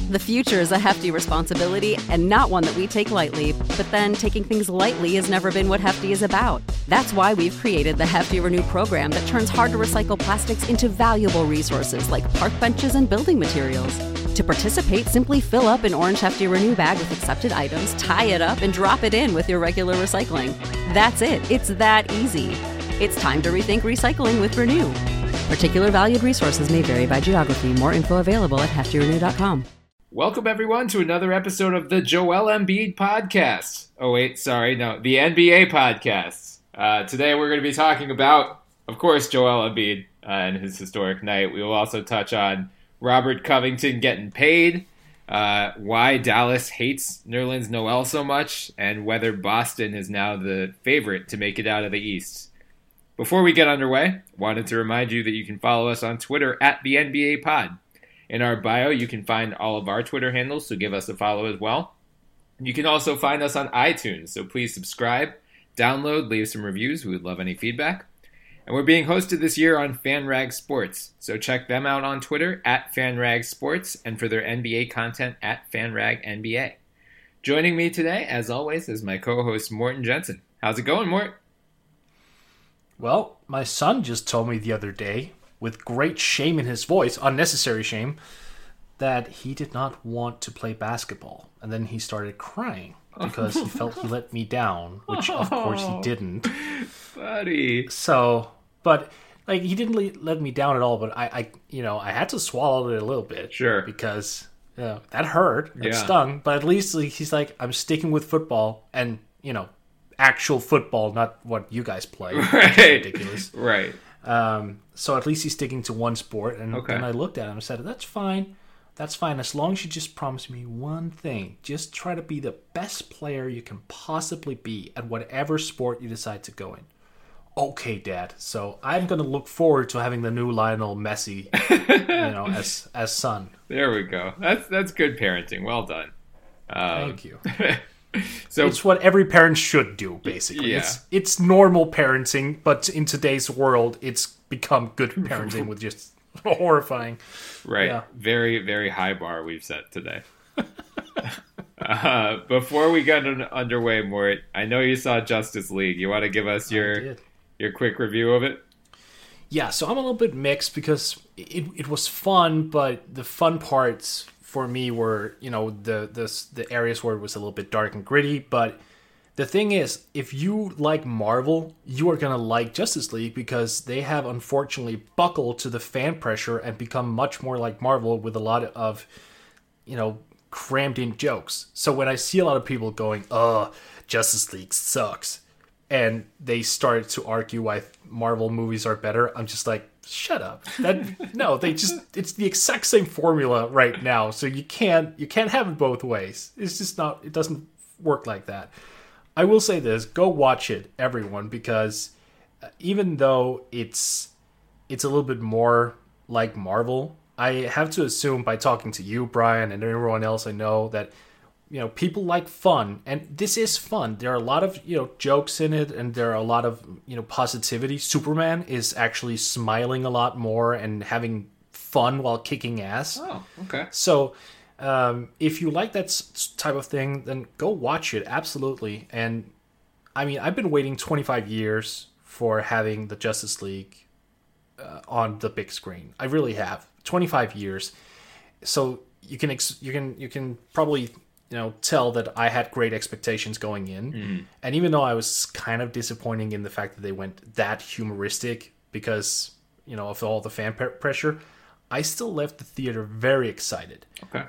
The future is a hefty responsibility and not one that we take lightly, but then taking things lightly has never been what Hefty is about. That's why we've created the Hefty Renew program that turns hard-to-recycle plastics into valuable resources like park benches and building materials. To participate, simply fill up an orange Hefty Renew bag with accepted items, tie it up, and drop it in with your regular recycling. That's it. It's that easy. It's time to rethink recycling with Renew. Particular valued resources may vary by geography. More info available at heftyrenew.com. Welcome, everyone, to another episode of the Joel Embiid Podcast. Oh, wait, sorry, no, the NBA Podcast. Today we're going to be talking about, of course, Joel Embiid and his historic night. We will also touch on Robert Covington getting paid, why Dallas hates Nerlens Noel so much, and whether Boston is now the favorite to make it out of the East. Before we get underway, wanted to remind you that you can follow us on Twitter at the NBA Pod. In our bio, you can find all of our Twitter handles, so give us a follow as well. You can also find us on iTunes, so please subscribe, download, leave some reviews. We would love any feedback. And we're being hosted this year on FanRag Sports, so check them out on Twitter at FanRag Sports and for their NBA content at FanRag NBA. Joining me today, as always, is my co-host Morten Jensen. How's it going, Mort? Well, my son just told me the other day, with great shame in his voice, unnecessary shame, that he did not want to play basketball. And then he started crying because he felt he let me down, which of course he didn't. Buddy. So, but like he didn't let me down at all, but I had to swallow it a little bit. Sure. Because that hurt. It stung. But at least he's like, I'm sticking with football and, actual football, not what you guys play. Right. Ridiculous. Right. So at least he's sticking to one sport. And Okay. then I looked at him and said, that's fine. That's fine. As long as you just promise me one thing. Just try to be the best player you can possibly be at whatever sport you decide to go in. Okay, Dad. So I'm going to look forward to having the new Lionel Messi, as son. There we go. That's good parenting. Well done. Thank you. So it's what every parent should do, basically. Yeah. It's normal parenting, but in today's world, it's become good parenting with just horrifying. Right. Yeah. Very, very high bar we've set today. Before we get underway, Mort, I know you saw Justice League. You want to give us your quick review of it? Yeah, so I'm a little bit mixed because it was fun, but the fun parts for me were, the areas where it was a little bit dark and gritty. But the thing is, if you like Marvel, you are going to like Justice League because they have unfortunately buckled to the fan pressure and become much more like Marvel with a lot of, crammed in jokes. So when I see a lot of people going, Justice League sucks, and they started to argue why Marvel movies are better, I'm just like, shut up. It's the exact same formula right now, so you can't have it both ways. It's just not, it doesn't work like that. I will say this, go watch it, everyone, because even though it's a little bit more like Marvel, I have to assume by talking to you, Brian, and everyone else I know that people like fun, and this is fun. There are a lot of, jokes in it, and there are a lot of, positivity. Superman is actually smiling a lot more and having fun while kicking ass. Oh, okay. So, if you like that type of thing, then go watch it, absolutely. And, I mean, I've been waiting 25 years for having the Justice League on the big screen. I really have. 25 years. So, you can probably tell that I had great expectations going in. Mm. And even though I was kind of disappointing in the fact that they went that humoristic because, of all the fan pressure, I still left the theater very excited. Okay.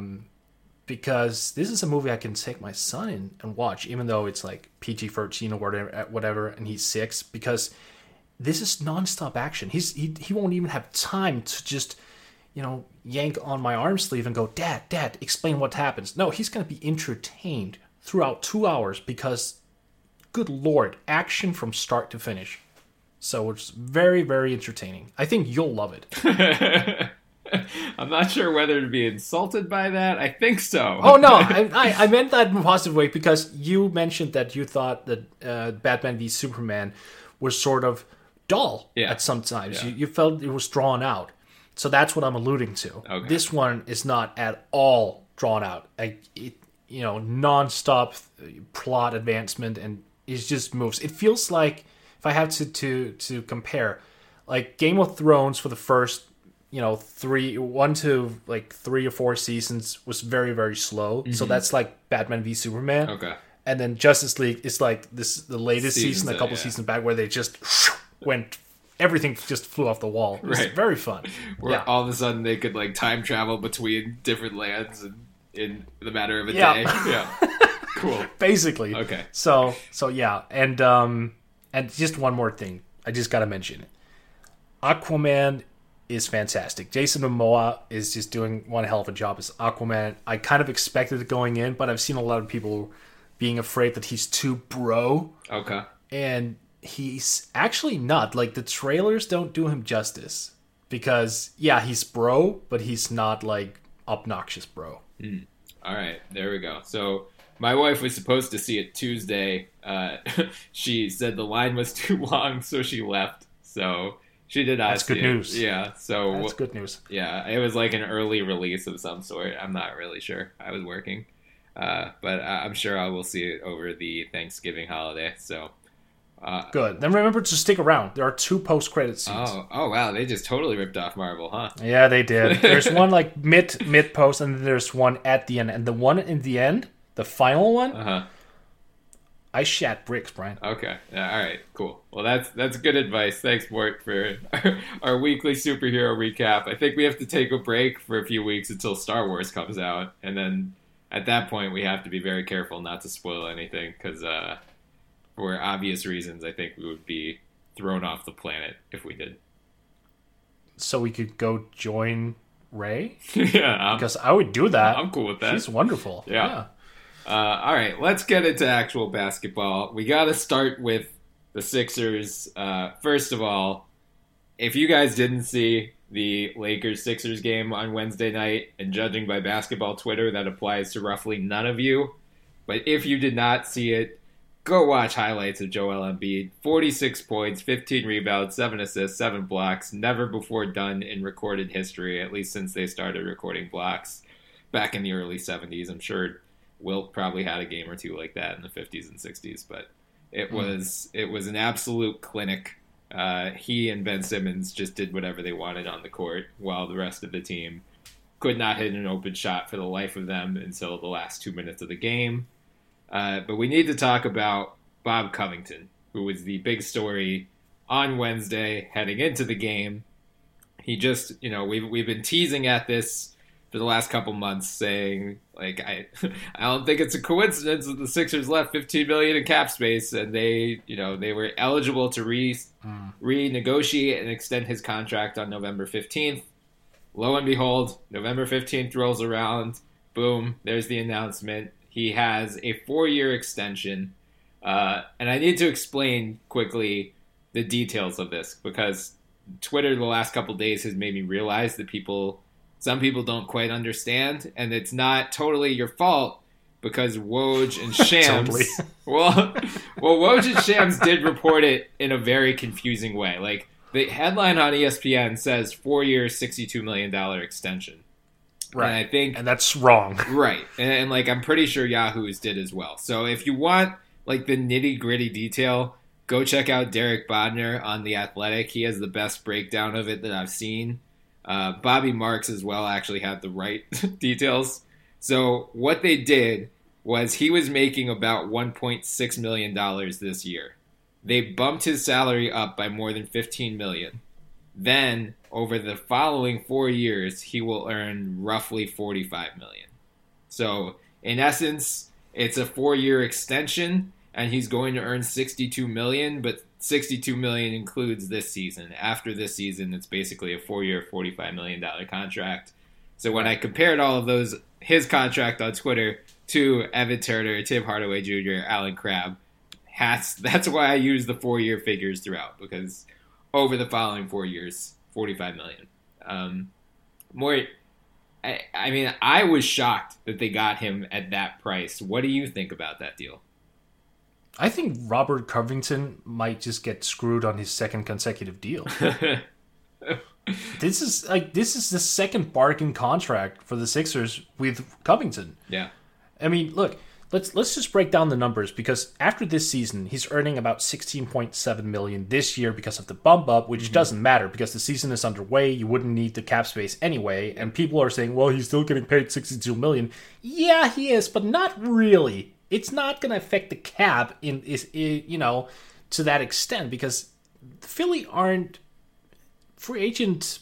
Because this is a movie I can take my son in and watch, even though it's like PG-13 or whatever, and he's 6, because this is nonstop action. He won't even have time to just yank on my arm sleeve and go, Dad, explain what happens. No, he's going to be entertained throughout 2 hours because, good Lord, action from start to finish. So it's very, very entertaining. I think you'll love it. I'm not sure whether to be insulted by that. I think so. Oh, no, I meant that in a positive way because you mentioned that you thought that Batman v Superman was sort of dull at some times. Yeah. You felt it was drawn out. So that's what I'm alluding to. Okay. This one is not at all drawn out. Non-stop plot advancement, and it just moves. It feels like, if I have to compare, like Game of Thrones for the first, 3 or 4 seasons was very, very slow. So that's like Batman v Superman. Okay. And then Justice League is like the latest season, a couple seasons back, where they just went, everything just flew off the wall. It was very fun. Where all of a sudden they could like time travel between different lands in the matter of a day. Yeah. Cool. Basically. Okay. So yeah, and just one more thing, I just gotta mention, Aquaman is fantastic. Jason Momoa is just doing one hell of a job as Aquaman. I kind of expected it going in, but I've seen a lot of people being afraid that he's too bro. Okay. And he's actually not. Like, the trailers don't do him justice. Because, yeah, he's bro, but he's not, like, obnoxious bro. All right, there we go. So my wife was supposed to see it Tuesday. She said the line was too long, so she left. So she did not That's see good it. news. Yeah, so that's good news. Yeah, it was like an early release of some sort. I'm not really sure. I was working. But I'm sure I will see it over the Thanksgiving holiday. So good. Then remember to stick around. There are 2 post-credit scenes. Oh wow! They just totally ripped off Marvel, huh? Yeah, they did. There's one like mid post, and then there's one at the end. And the one in the end, the final one, I shat bricks, Brian. Okay. Yeah, all right. Cool. Well, that's good advice. Thanks, Mort, for our weekly superhero recap. I think we have to take a break for a few weeks until Star Wars comes out, and then at that point, we have to be very careful not to spoil anything, because for obvious reasons, I think we would be thrown off the planet if we did. So we could go join Ray? Yeah. Because I would do that. I'm cool with that. She's wonderful. Yeah. All right, let's get into actual basketball. We got to start with the Sixers. First of all, if you guys didn't see the Lakers-Sixers game on Wednesday night, and judging by basketball Twitter, that applies to roughly none of you. But if you did not see it, go watch highlights of Joel Embiid. 46 points, 15 rebounds, 7 assists, 7 blocks. Never before done in recorded history, at least since they started recording blocks back in the early 70s. I'm sure Wilt probably had a game or two like that in the 50s and 60s, but it was an absolute clinic. He and Ben Simmons just did whatever they wanted on the court, while the rest of the team could not hit an open shot for the life of them until the last 2 minutes of the game. But we need to talk about Bob Covington, who was the big story on Wednesday heading into the game. He just, we've been teasing at this for the last couple months, saying, like, I don't think it's a coincidence that the Sixers left $15 million in cap space, and they were eligible to renegotiate and extend his contract on November 15th. Lo and behold, November 15th rolls around. Boom, there's the announcement. He has a 4-year extension. And I need to explain quickly the details of this, because Twitter the last couple days has made me realize that some people don't quite understand, and it's not totally your fault, because Woj and Shams, Totally. well, Woj and Shams did report it in a very confusing way. Like, the headline on ESPN says 4-year, $62 million extension. Right. And that's wrong. Right. And like, I'm pretty sure Yahoo's did as well. So if you want like the nitty gritty detail, go check out Derek Bodner on The Athletic. He has the best breakdown of it that I've seen. Bobby Marks as well actually had the right details. So what they did was, he was making about $1.6 million this year. They bumped his salary up by more than $15 million. Then, over the following 4 years, he will earn roughly $45 million. So, in essence, it's a 4-year extension, and he's going to earn $62 million, but $62 million includes this season. After this season, it's basically a 4-year, $45 million contract. So when I compared all of those, his contract on Twitter to Evan Turner, Tim Hardaway Jr., Alan Crabb, that's why I use the 4-year figures throughout, because over the following 4 years, $45 million. I was shocked that they got him at that price. What do you think about that deal? I think Robert Covington might just get screwed on his second consecutive deal. This is the second bargain contract for the Sixers with Covington. Yeah. I mean, look, let's just break down the numbers, because after this season, he's earning about $16.7 million this year because of the bump up, which doesn't matter because the season is underway. You wouldn't need the cap space anyway, and people are saying, well, he's still getting paid $62 million. Yeah, he is, but not really. It's not going to affect the cap to that extent, because Philly aren't free agent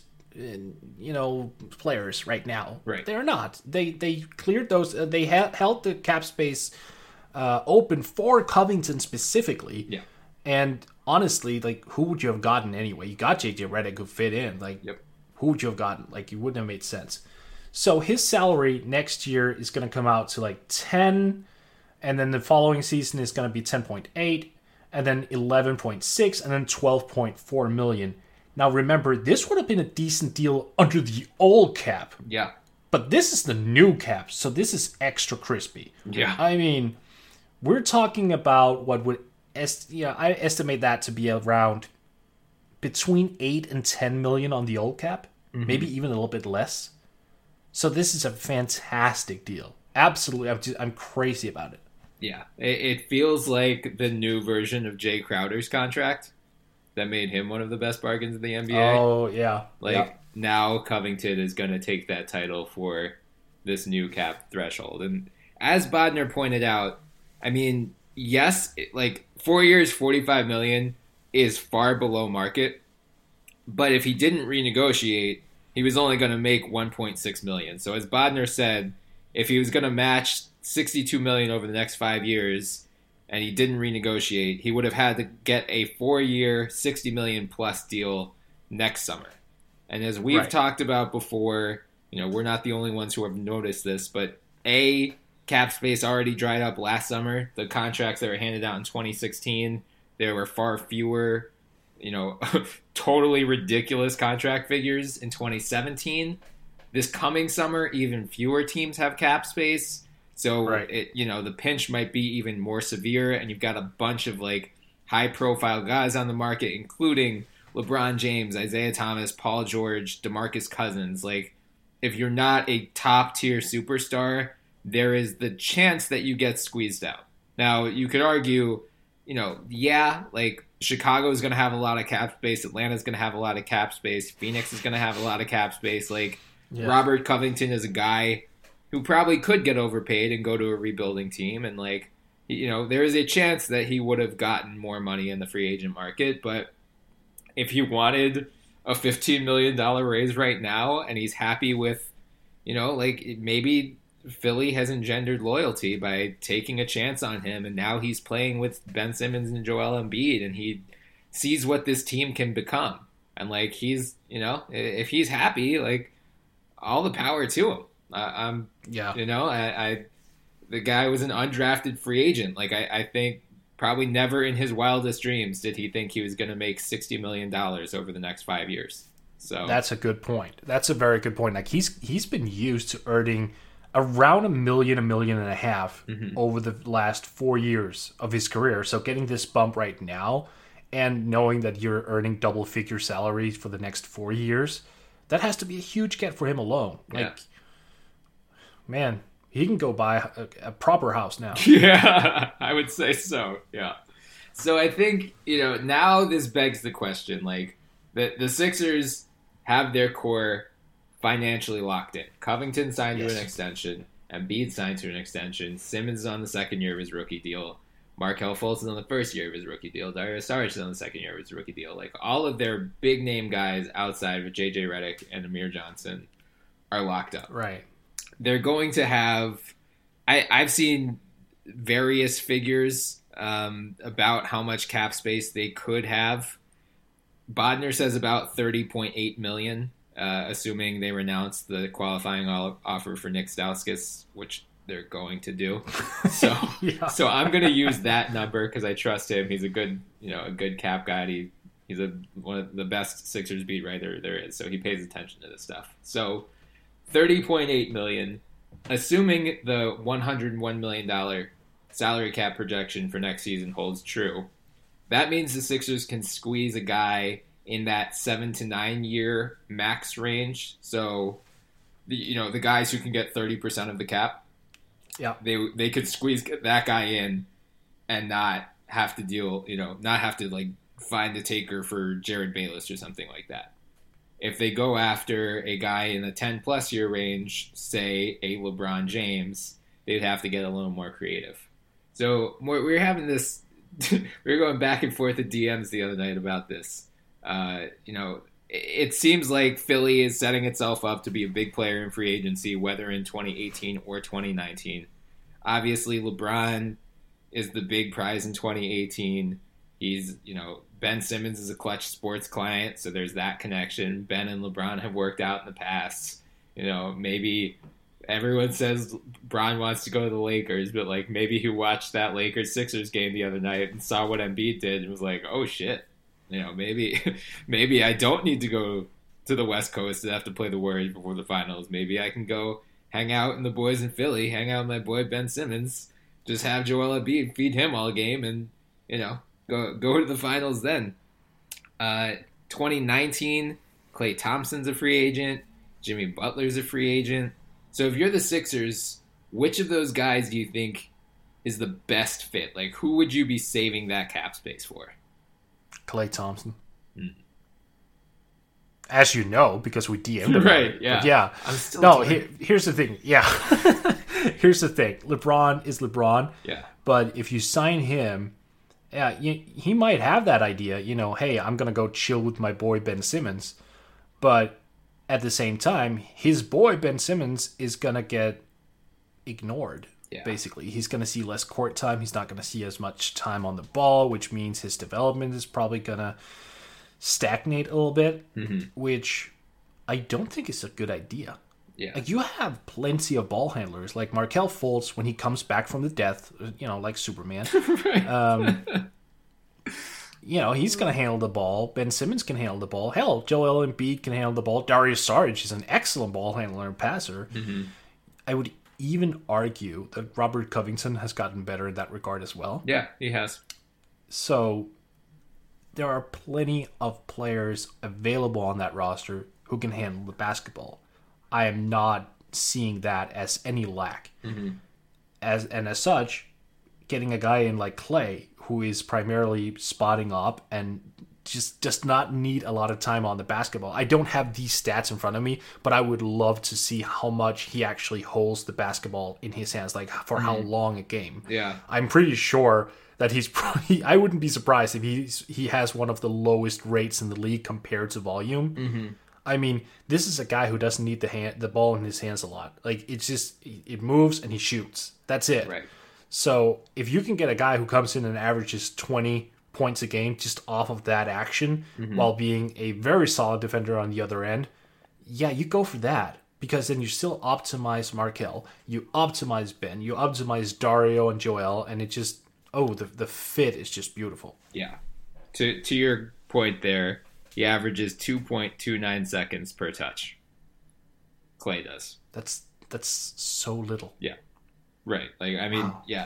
players right now. Right. They're not. They cleared those. They held the cap space open for Covington specifically. Yeah. And honestly, like, who would you have gotten anyway? You got JJ Redick who fit in. Like, Yep. Who would you have gotten? Like, you wouldn't have made sense. So his salary next year is going to come out to like 10, and then the following season is going to be 10.8, and then 11.6, and then 12.4 million. Now, remember, this would have been a decent deal under the old cap. Yeah. But this is the new cap, so this is extra crispy. Yeah. I mean, we're talking about what would... I estimate that to be around between 8 and 10 million on the old cap. Maybe even a little bit less. So this is a fantastic deal. Absolutely. I'm crazy about it. Yeah. It feels like the new version of Jay Crowder's contract that made him one of the best bargains in the NBA. Oh, yeah. Now Covington is going to take that title for this new cap threshold. And as Bodner pointed out, I mean, yes, 4 years, $45 million is far below market. But if he didn't renegotiate, he was only going to make $1.6 million. So as Bodner said, if he was going to match $62 million over the next 5 years and he didn't renegotiate, he would have had to get a 4-year, $60 million plus deal next summer. And as we've talked about before, we're not the only ones who have noticed this, but cap space already dried up last summer. The contracts that were handed out in 2016, there were far fewer, totally ridiculous contract figures in 2017. This coming summer, even fewer teams have cap space. So, the pinch might be even more severe, and you've got a bunch of, high-profile guys on the market, including LeBron James, Isaiah Thomas, Paul George, DeMarcus Cousins. If you're not a top-tier superstar, there is the chance that you get squeezed out. Now, you could argue, Chicago is going to have a lot of cap space, Atlanta's going to have a lot of cap space, Phoenix is going to have a lot of cap space. Robert Covington is a guy who probably could get overpaid and go to a rebuilding team. And, there is a chance that he would have gotten more money in the free agent market. But if he wanted a $15 million raise right now and he's happy with, maybe Philly has engendered loyalty by taking a chance on him. And now he's playing with Ben Simmons and Joel Embiid, and he sees what this team can become. And, he's, if he's happy, all the power to him. The guy was an undrafted free agent. I think probably never in his wildest dreams did he think he was going to make $60 million over the next 5 years. So that's a good point. That's a very good point. He's been used to earning around $1 million, $1.5 million over the last 4 years of his career. So getting this bump right now and knowing that you're earning double-figure salaries for the next 4 years, that has to be a huge get for him alone. Man, he can go buy a proper house now. Yeah, I would say so. Yeah. So I think, now this begs the question, the Sixers have their core financially locked in. Covington signed to an extension. Embiid signed to an extension. Simmons is on the second year of his rookie deal. Markelle Fultz is on the first year of his rookie deal. Dario Saric is on the second year of his rookie deal. All of their big name guys outside of JJ Redick and Amir Johnson are locked up. Right. They're going to have... I've seen various figures about how much cap space they could have. Bodner says about $30.8 million, assuming they renounce the qualifying offer for Nick Stauskas, which they're going to do. So, so I'm going to use that number because I trust him. He's a good cap guy. He's one of the best Sixers beat writer there is. So he pays attention to this stuff. So $30.8 million, assuming the $101 million salary cap projection for next season holds true. That means the Sixers can squeeze a guy in that 7 to 9 year max range. So, the guys who can get 30% of the cap, Yeah. they could squeeze that guy in and not have to deal, not have to like find a taker for Jared Bayless or something like that. If they go after a guy in the 10 plus year range, say a LeBron James, they'd have to get a little more creative. So we were having this, we were going back and forth at DMs the other night about this. It seems like Philly is setting itself up to be a big player in free agency, whether in 2018 or 2019. Obviously, LeBron is the big prize in 2018. He's, Ben Simmons is a Clutch Sports client, so there's that connection. Ben and LeBron have worked out in the past. Maybe everyone says LeBron wants to go to the Lakers, but like maybe he watched that Lakers-Sixers game the other night and saw what Embiid did and was like, oh shit, maybe I don't need to go to the West Coast and have to play the Warriors before the finals. Maybe I can go hang out in the boys in Philly, hang out with my boy Ben Simmons, just have Joel Embiid, feed him all game, and Go to the finals then. 2019, Klay Thompson's a free agent. Jimmy Butler's a free agent. So if you're the Sixers, which of those guys do you think is the best fit? Like, who would you be saving that cap space for? Klay Thompson. As you know, because we DM'd him. Right, yeah. But yeah. I'm still here's the thing. Yeah. Here's the thing. LeBron is LeBron. Yeah. But if you sign him, yeah, he might have that idea, hey, I'm going to go chill with my boy Ben Simmons. But at the same time, his boy Ben Simmons is going to get ignored, basically. He's going to see less court time. He's not going to see as much time on the ball, which means his development is probably going to stagnate a little bit, which I don't think is a good idea. Yeah. Like, you have plenty of ball handlers, like Markelle Fultz when he comes back from the death, like Superman. He's going to handle the ball. Ben Simmons can handle the ball. Hell, Joel Embiid can handle the ball. Darius Saric is an excellent ball handler and passer. I would even argue that Robert Covington has gotten better in that regard as well. Yeah, he has. So there are plenty of players available on that roster who can handle the basketball. I am not seeing that as any lack. As such, getting a guy in like Klay, who is primarily spotting up and just does not need a lot of time on the basketball. I don't have these stats in front of me, but I would love to see how much he actually holds the basketball in his hands, like for how long a game. Yeah. I'm pretty sure that he's probably, I wouldn't be surprised if he has one of the lowest rates in the league compared to volume. I mean, this is a guy who doesn't need the ball in his hands a lot. Like, it's just, it moves and he shoots. That's it. Right. So if you can get a guy who comes in and averages 20 points a game just off of that action while being a very solid defender on the other end, yeah, you go for that. Because then you still optimize Markelle, you optimize Ben, you optimize Dario and Joel, and it just, the fit is just beautiful. Yeah. To your point there, he averages 2.29 seconds per touch. Klay does. That's so little. Yeah. Right. Like, I mean, yeah,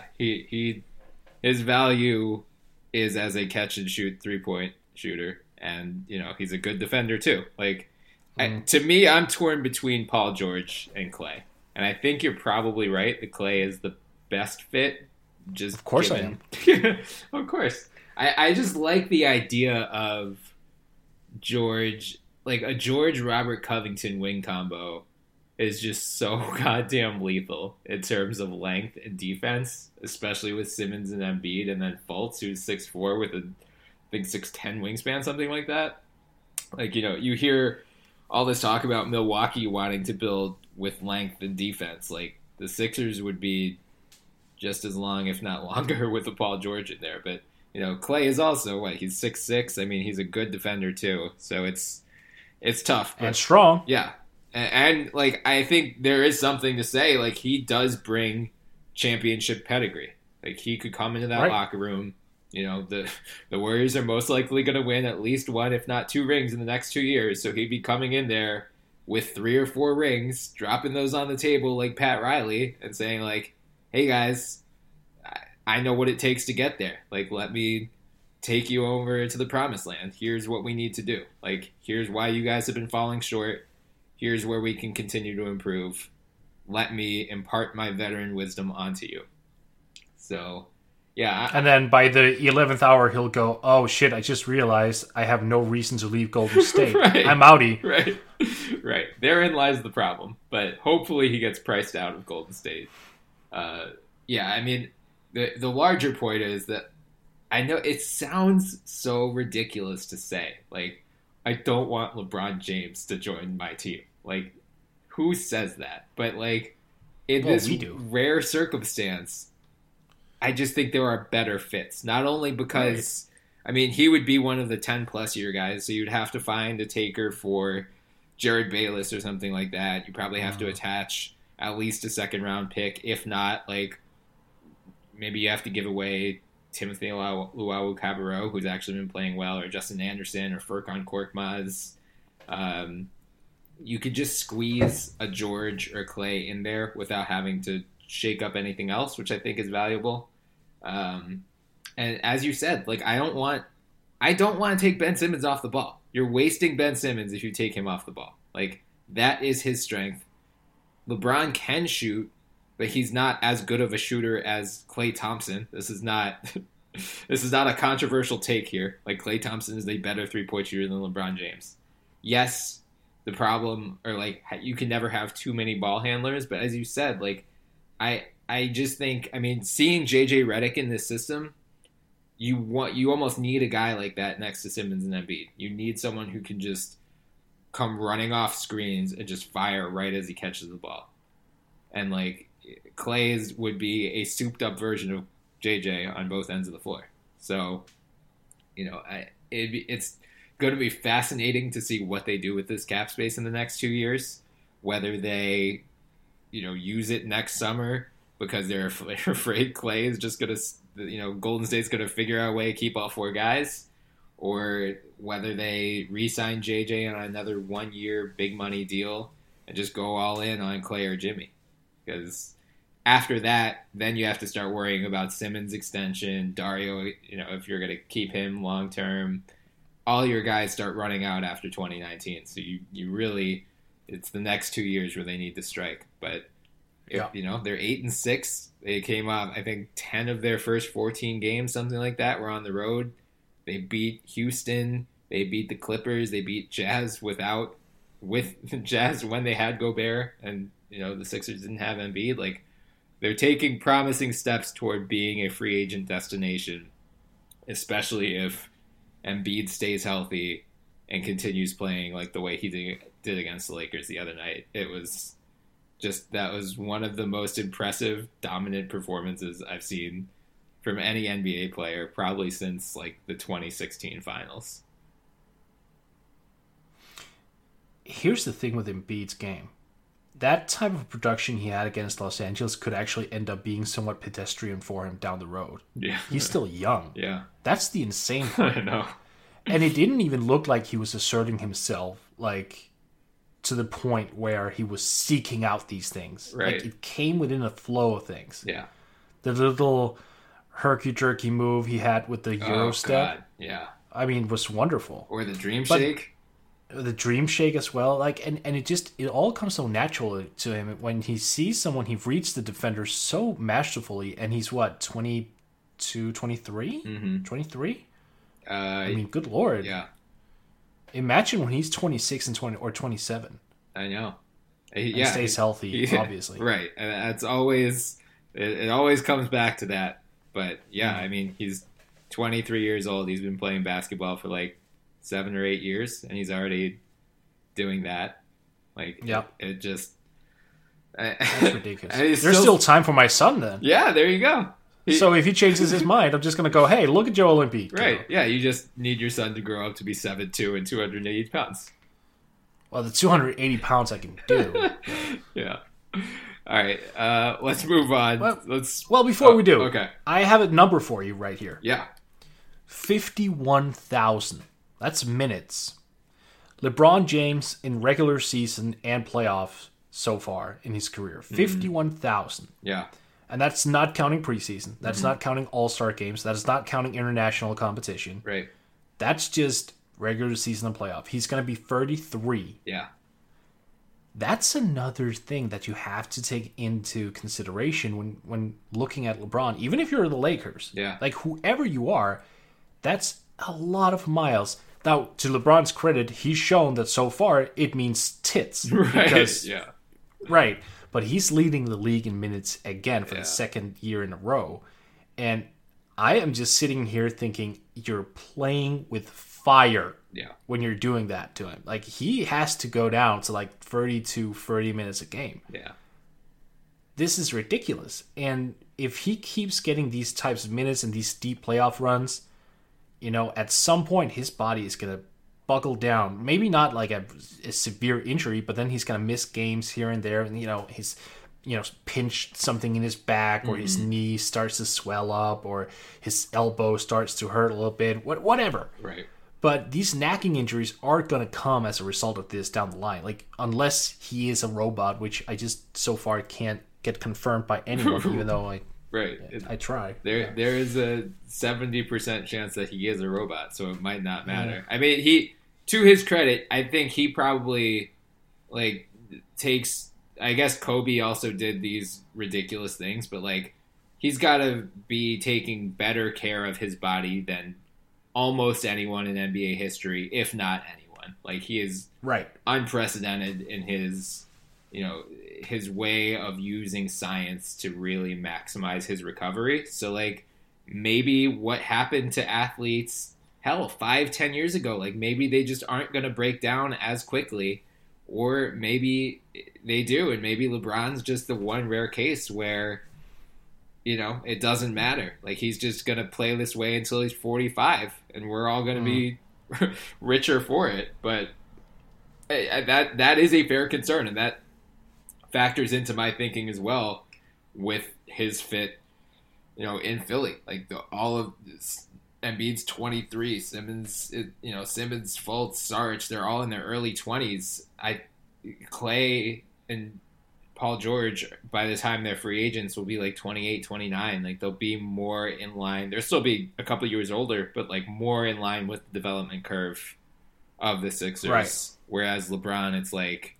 his value is as a catch and shoot 3-point shooter, and he's a good defender too. Like, to me, I'm torn between Paul George and Klay, and I think you're probably right that Klay is the best fit. Just of course given... I am. Of course, I just like the idea of George, like a George Robert Covington wing combo is just so goddamn lethal in terms of length and defense, especially with Simmons and Embiid, and then Fultz, who's 6'4" with a, I think, 6'10" wingspan, something like that. Like, you hear all this talk about Milwaukee wanting to build with length and defense. Like, the Sixers would be just as long, if not longer, with a Paul George in there. But, Klay is also, he's 6'6". I mean, he's a good defender, too. So it's tough. And strong. Yeah. And I think there is something to say, like, he does bring championship pedigree. Like, he could come into that locker room. The Warriors are most likely going to win at least one, if not two rings in the next 2 years. So he'd be coming in there with 3 or 4 rings, dropping those on the table like Pat Riley and saying, like, hey, guys, I know what it takes to get there. Like, let me take you over to the promised land. Here's what we need to do. Like, here's why you guys have been falling short. Here's where we can continue to improve. Let me impart my veteran wisdom onto you. So, yeah. And then by the 11th hour, he'll go, oh, shit, I just realized I have no reason to leave Golden State. Right. I'm outie. Right. Right. Therein lies the problem. But hopefully he gets priced out of Golden State. Yeah, I mean, the larger point is that I know it sounds so ridiculous to say. Like, I don't want LeBron James to join my team. Like, who says that? But, like, in this rare circumstance, I just think there are better fits. Not only because, I mean, he would be one of the 10-plus year guys, so you'd have to find a taker for Jared Bayless or something like that. You probably have to attach at least a second-round pick. If not, like, maybe you have to give away Timothy Luwawu-Cabarrot, who's actually been playing well, or Justin Anderson, or Furkan Korkmaz. You could just squeeze a George or Clay in there without having to shake up anything else, which I think is valuable. And as you said, like, I don't want to take Ben Simmons off the ball. You're wasting Ben Simmons if you take him off the ball. Like, that is his strength. LeBron can shoot, but he's not as good of a shooter as Klay Thompson. This is not a controversial take here. Like, Klay Thompson is a better three-point shooter than LeBron James. Yes, the problem, or like, you can never have too many ball handlers, but as you said, like, I just think, I mean, seeing JJ Redick in this system, you almost need a guy like that next to Simmons and Embiid. You need someone who can just come running off screens and just fire right as he catches the ball. And, like, Clay's would be a souped-up version of JJ on both ends of the floor. So, you know, it's going to be fascinating to see what they do with this cap space in the next 2 years, whether they, you know, use it next summer because they're afraid Clay is just going to, you know, Golden State's going to figure out a way to keep all four guys, or whether they re-sign JJ on another 1 year big money deal and just go all in on Clay or Jimmy. Because after that, then you have to start worrying about Simmons' extension, Dario, you know, if you're going to keep him long term. All your guys start running out after 2019. So you really, it's the next 2 years where they need to strike. But, you know, they're 8-6. They came off, I think, 10 of their first 14 games, something like that, were on the road. They beat Houston. They beat the Clippers. They beat Jazz with Jazz when they had Gobert, and, you know, the Sixers didn't have Embiid. Like, they're taking promising steps toward being a free agent destination, especially if Embiid stays healthy and continues playing like the way he did against the Lakers the other night. It was just, that was one of the most impressive, dominant performances I've seen from any NBA player, probably since like the 2016 finals. Here's the thing with Embiid's game. That type of production he had against Los Angeles could actually end up being somewhat pedestrian for him down the road. Yeah. He's still young. Yeah. That's the insane part. I know. And it didn't even look like he was asserting himself, like, to the point where he was seeking out these things. Right. Like, it came within a flow of things. Yeah. The little herky-jerky move he had with the Euro step. God. Yeah. I mean, was wonderful. Or the Dream Shake. The Dream Shake as well. Like, and it all comes so natural to him when he sees someone, he reads the defender so masterfully, and he's what, 22, 23? Mm-hmm. 23? I mean, good Lord. Yeah. Imagine when he's 26 and 20 or 27. I know. And stays healthy, obviously. Right. And that's always, it always comes back to that. But yeah, I mean, he's 23 years old. He's been playing basketball for like 7 or 8 years, and he's already doing that. Like, it just, that's ridiculous. There's still time for my son then. Yeah, there you go. So if he changes his mind, I'm just going to go, hey, look at Joel Embiid. Right. Yeah, you just need your son to grow up to be 7'2" and 280 pounds. Well, the 280 pounds I can do. Yeah. All right. Let's move on. Well, before we do, okay, I have a number for you right here. Yeah. 51,000. That's minutes. LeBron James in regular season and playoffs so far in his career. 51,000. Yeah. And that's not counting preseason. That's not counting all-star games. That's not counting international competition. Right. That's just regular season and playoff. He's going to be 33. Yeah. That's another thing that you have to take into consideration when looking at LeBron. Even if you're the Lakers. Yeah. Like, whoever you are, that's a lot of miles. Now, to LeBron's credit, he's shown that so far it means tits. Right. Because, yeah. Right. But he's leading the league in minutes again for the second year in a row. And I am just sitting here thinking, you're playing with fire when you're doing that to him. Like, he has to go down to like 30 to 30 minutes a game. Yeah. This is ridiculous. And if he keeps getting these types of minutes and these deep playoff runs, at some point his body is going to buckle down. Maybe not like a severe injury, but then he's going to miss games here and there. And, his, pinched something in his back, or his knee starts to swell up, or his elbow starts to hurt a little bit, whatever. Right. But these knacking injuries are going to come as a result of this down the line. Like, unless he is a robot, which I just so far can't get confirmed by anyone, even though I try. There is a 70% chance that he is a robot, so it might not matter. I mean, to his credit, I think he probably takes. I guess Kobe also did these ridiculous things, but he's got to be taking better care of his body than almost anyone in NBA history, if not anyone. Like, he is unprecedented in his his way of using science to really maximize his recovery. So maybe what happened to athletes, 5-10 years ago, maybe they just aren't going to break down as quickly, or maybe they do. And maybe LeBron's just the one rare case where, it doesn't matter. He's just going to play this way until he's 45 and we're all going to be richer for it. But that is a fair concern. And that factors into my thinking as well with his fit, in Philly. All of this, Embiid's 23, Simmons, Fultz, Saric, they're all in their early 20s. Clay and Paul George, by the time they're free agents, will be 28, 29. They'll be more in line. They'll still be a couple years older, but more in line with the development curve of the Sixers. Right. Whereas LeBron, it's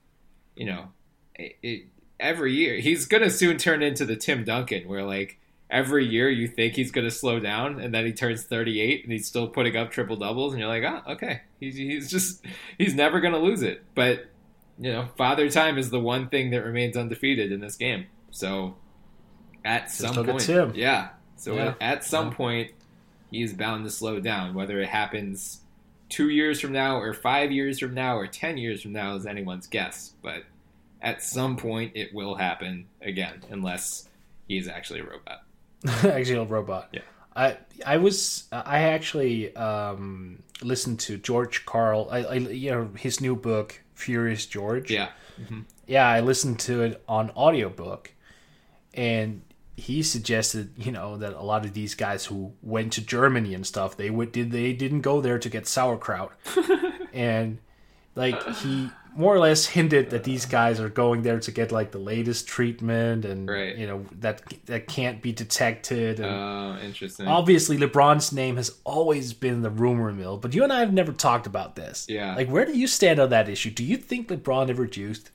every year he's gonna soon turn into the Tim Duncan, where every year you think he's gonna slow down, and then he turns 38 and he's still putting up triple doubles, and you're like, oh, okay, he's never gonna lose it. But Father Time is the one thing that remains undefeated in this game. So at some point, at some point, he's bound to slow down. Whether it happens 2 years from now, or 5 years from now, or 10 years from now is anyone's guess. But at some point, it will happen again, unless he's actually a robot. Actually, a robot. Yeah. I actually listened to George Karl. His new book, Furious George. Yeah. Mm-hmm. Yeah, I listened to it on audiobook, and he suggested, that a lot of these guys who went to Germany and stuff, they didn't go there to get sauerkraut, and he more or less hinted that these guys are going there to get the latest treatment, and that can't be detected. And interesting. Obviously, LeBron's name has always been the rumor mill, but you and I have never talked about this. Yeah. Where do you stand on that issue? Do you think LeBron ever juiced?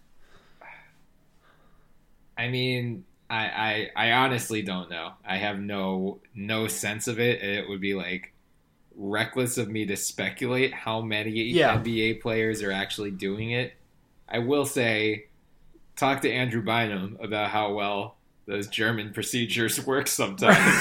I mean, I honestly don't know. I have no sense of it. It would be reckless of me to speculate how many NBA players are actually doing it. I will say, talk to Andrew Bynum about how well those German procedures work sometimes.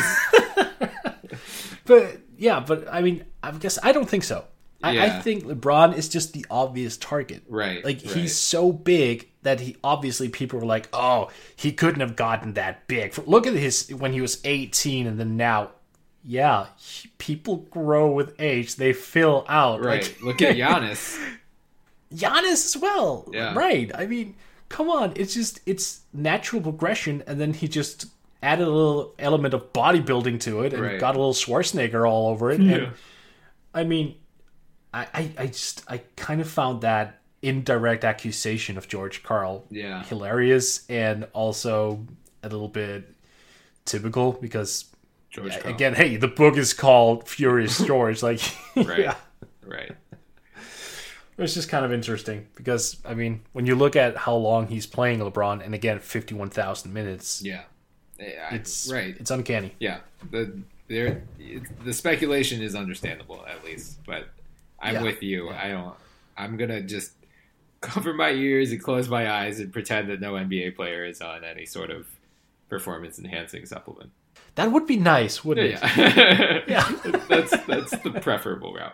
But I mean, I guess I don't think so. I think LeBron is just the obvious target. Right. He's so big that obviously people were like, oh, he couldn't have gotten that big. Look at when he was 18 and then now. Yeah, people grow with age. They fill out. Right. Look at Giannis. Giannis as well. Yeah. Right. I mean, come on. It's natural progression, and then he just added a little element of bodybuilding to it and got a little Schwarzenegger all over it. Yeah. And, I mean, I kind of found that indirect accusation of George Karl hilarious, and also a little bit typical because George again, hey, the book is called Furious George. Like, right, yeah. right. It's just kind of interesting because, I mean, when you look at how long he's playing LeBron, and again, 51,000 minutes. Yeah. It's right. It's uncanny. Yeah. The speculation is understandable, at least. But I'm with you. I'm going to just cover my ears and close my eyes and pretend that no NBA player is on any sort of performance-enhancing supplement. That would be nice, wouldn't it? Yeah. Yeah. That's the preferable route.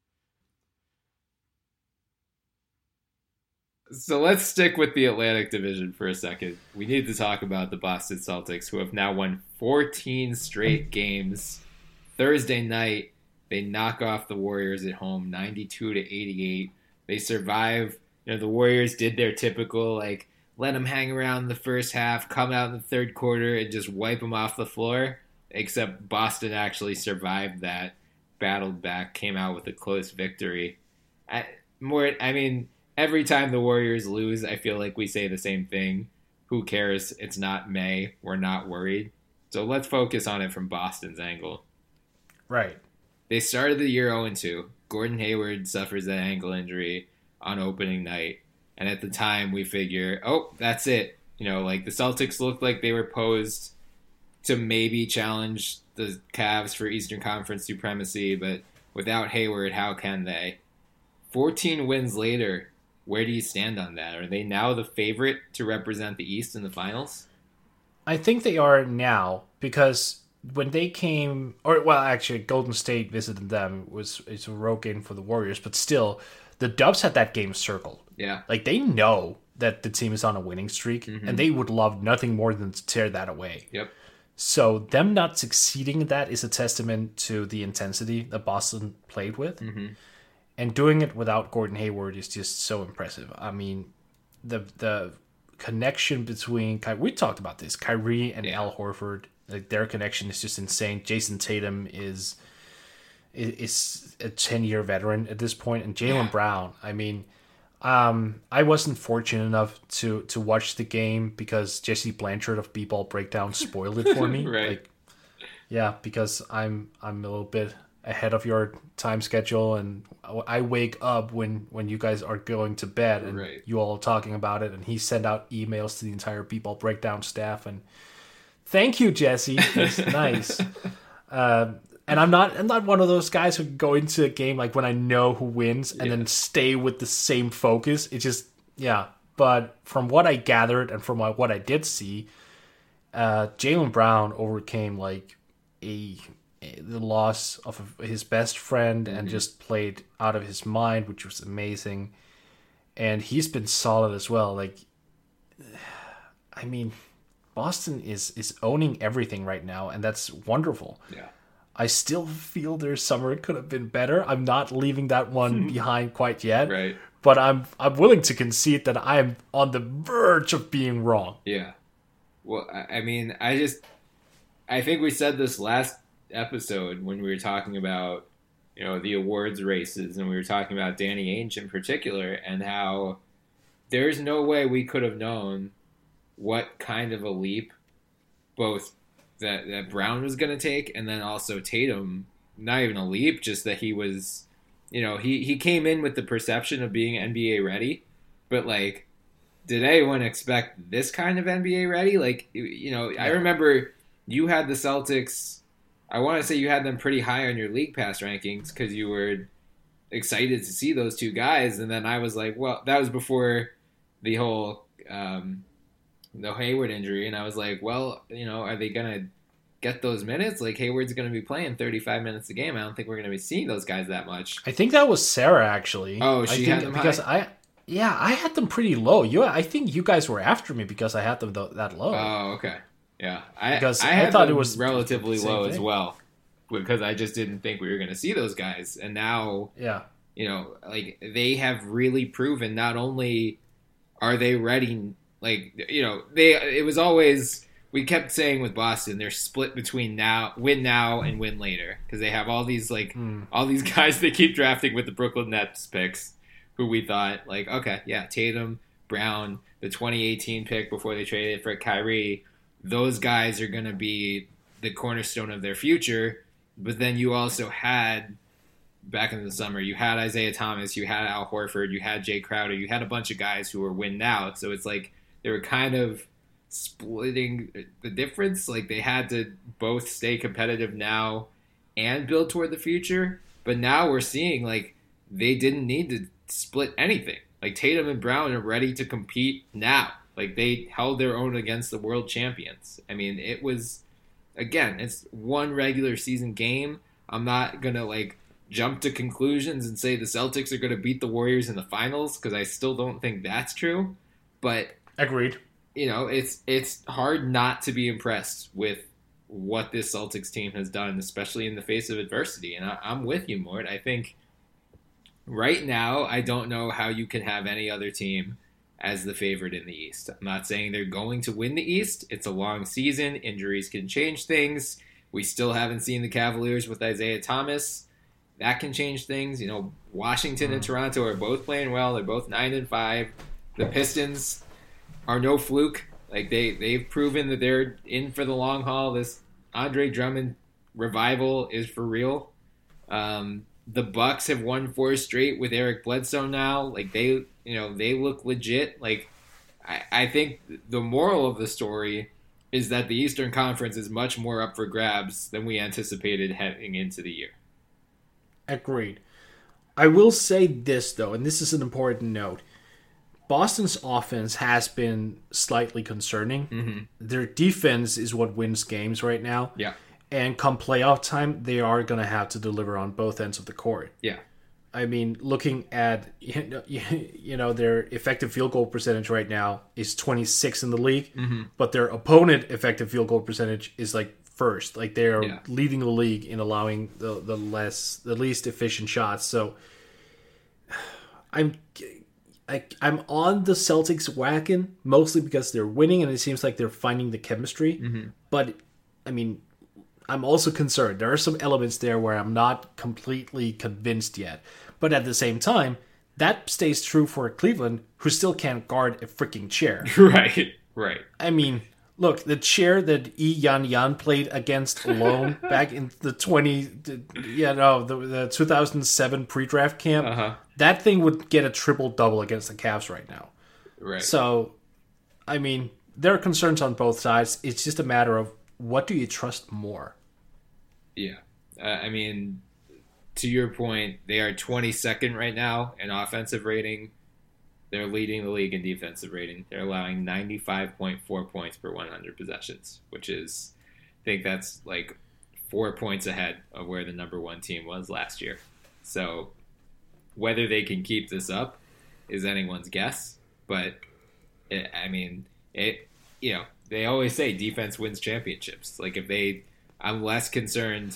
So let's stick with the Atlantic Division for a second. We need to talk about the Boston Celtics, who have now won 14 straight games. Thursday night, they knock off the Warriors at home, 92-88. They survive. The Warriors did their typical, let them hang around the first half, come out in the third quarter, and just wipe them off the floor. Except Boston actually survived that, battled back, came out with a close victory. Every time the Warriors lose, I feel like we say the same thing. Who cares? It's not May. We're not worried. So let's focus on it from Boston's angle. Right. They started the year 0-2. Gordon Hayward suffers that ankle injury on opening night. And at the time, we figure, that's it. The Celtics looked like they were posed to maybe challenge the Cavs for Eastern Conference supremacy. But without Hayward, how can they? 14 wins later. Where do you stand on that? Are they now the favorite to represent the East in the finals? I think they are now because when they came, actually, Golden State visited them. It's a road game for the Warriors, but still, the Dubs had that game circled. Yeah. They know that the team is on a winning streak, and they would love nothing more than to tear that away. Yep. So them not succeeding at that is a testament to the intensity that Boston played with. Mm-hmm. And doing it without Gordon Hayward is just so impressive. I mean, the connection between we talked about this, Kyrie and Al Horford, their connection is just insane. Jason Tatum is a 10-year veteran at this point, and Jaylen Brown. I mean, I wasn't fortunate enough to watch the game because Jesse Blanchard of B-Ball Breakdown spoiled it for me. Right. Because I'm a little bit ahead of your time schedule, and I wake up when you guys are going to bed, and you all are talking about it, and he sent out emails to the entire B-Ball Breakdown staff, and thank you, Jesse. That's nice. And I'm not one of those guys who go into a game when I know who wins and then stay with the same focus. It's just But from what I gathered and from what I did see, Jaylen Brown overcame the loss of his best friend and just played out of his mind, which was amazing. And he's been solid as well. Boston is owning everything right now, and that's wonderful. Yeah. I still feel their summer could have been better. I'm not leaving that one behind quite yet. Right. But I'm willing to concede that I am on the verge of being wrong. Yeah. Well, I think we said this last episode when we were talking about the awards races, and we were talking about Danny Ainge in particular, and how there's no way we could have known what kind of a leap both that Brown was going to take, and then also Tatum. Not even a leap, just that he was he came in with the perception of being NBA ready, but did anyone expect this kind of NBA ready? I remember you had the Celtics. I want to say you had them pretty high on your League Pass rankings because you were excited to see those two guys. And then I was like, well, that was before the whole the Hayward injury. And I was like, well, are they going to get those minutes? Hayward's going to be playing 35 minutes a game. I don't think we're going to be seeing those guys that much. I think that was Sarah, actually. Oh, she had them because high? I had them pretty low. I think you guys were after me because I had them that low. Oh, okay. Yeah, I thought them it was relatively low thing. as well, because I just didn't think we were going to see those guys. And now, they have really proven not only are they ready, it was always, we kept saying with Boston, they're split between win now and win later, because they have all these all these guys they keep drafting with the Brooklyn Nets picks, who we thought Tatum, Brown, the 2018 pick before they traded for Kyrie. those guys are going to be the cornerstone of their future. But then you also had, back in the summer, you had Isaiah Thomas, you had Al Horford, you had Jay Crowder, you had a bunch of guys who were win now. So it's like they were kind of splitting the difference. Like they had to both stay competitive now and build toward the future. But now we're seeing like they didn't need to split anything. Like Tatum and Brown are ready to compete now. Like they held their own against the world champions. I mean, it was, again, it's one regular season game. I'm not going to like jump to conclusions and say the Celtics are going to beat the Warriors in the finals because I still don't think that's true. But agreed. You know, it's hard not to be impressed with what this Celtics team has done, especially in the face of adversity. And I'm with you, Mort. I think right now, I don't know how you can have any other team as the favorite in the East. I'm not saying they're going to win the East. It's a long season. Injuries can change things. We still haven't seen the Cavaliers with Isaiah Thomas. That can change things. You know, Washington and Toronto are both playing well. They're both 9-5. The Pistons are no fluke. Like they've proven that they're in for the long haul. This Andre Drummond revival is for real. The Bucks have won 4 straight with Eric Bledsoe now. Like they look legit. Like I think the moral of the story is that the Eastern Conference is much more up for grabs than we anticipated heading into the year. Agreed. I will say this though, and this is an important note. Boston's offense has been slightly concerning. Mm-hmm. Their defense is what wins games right now. Yeah. And come playoff time, they are going to have to deliver on both ends of the court. Yeah. I mean, looking at their effective field goal percentage right now is 26 in the league, but their opponent effective field goal percentage is like first. Like they are leading the league in allowing the least efficient shots. So I'm on the Celtics wagon mostly because they're winning and it seems like they're finding the chemistry. Mm-hmm. But I mean, I'm also concerned. There are some elements there where I'm not completely convinced yet. But at the same time, that stays true for Cleveland, who still can't guard a freaking chair. Right. I mean, look, the chair that Yan played against alone back in the 2007 pre-draft camp, that thing would get a triple-double against the Cavs right now. Right. So, I mean, there are concerns on both sides. It's just a matter of what do you trust more? Yeah. I mean, to your point, they are 22nd right now in offensive rating. They're leading the league in defensive rating. They're allowing 95.4 points per 100 possessions, which is, I think that's like 4 points ahead of where the number one team was last year. So whether they can keep this up is anyone's guess. But, they always say defense wins championships. Like I'm less concerned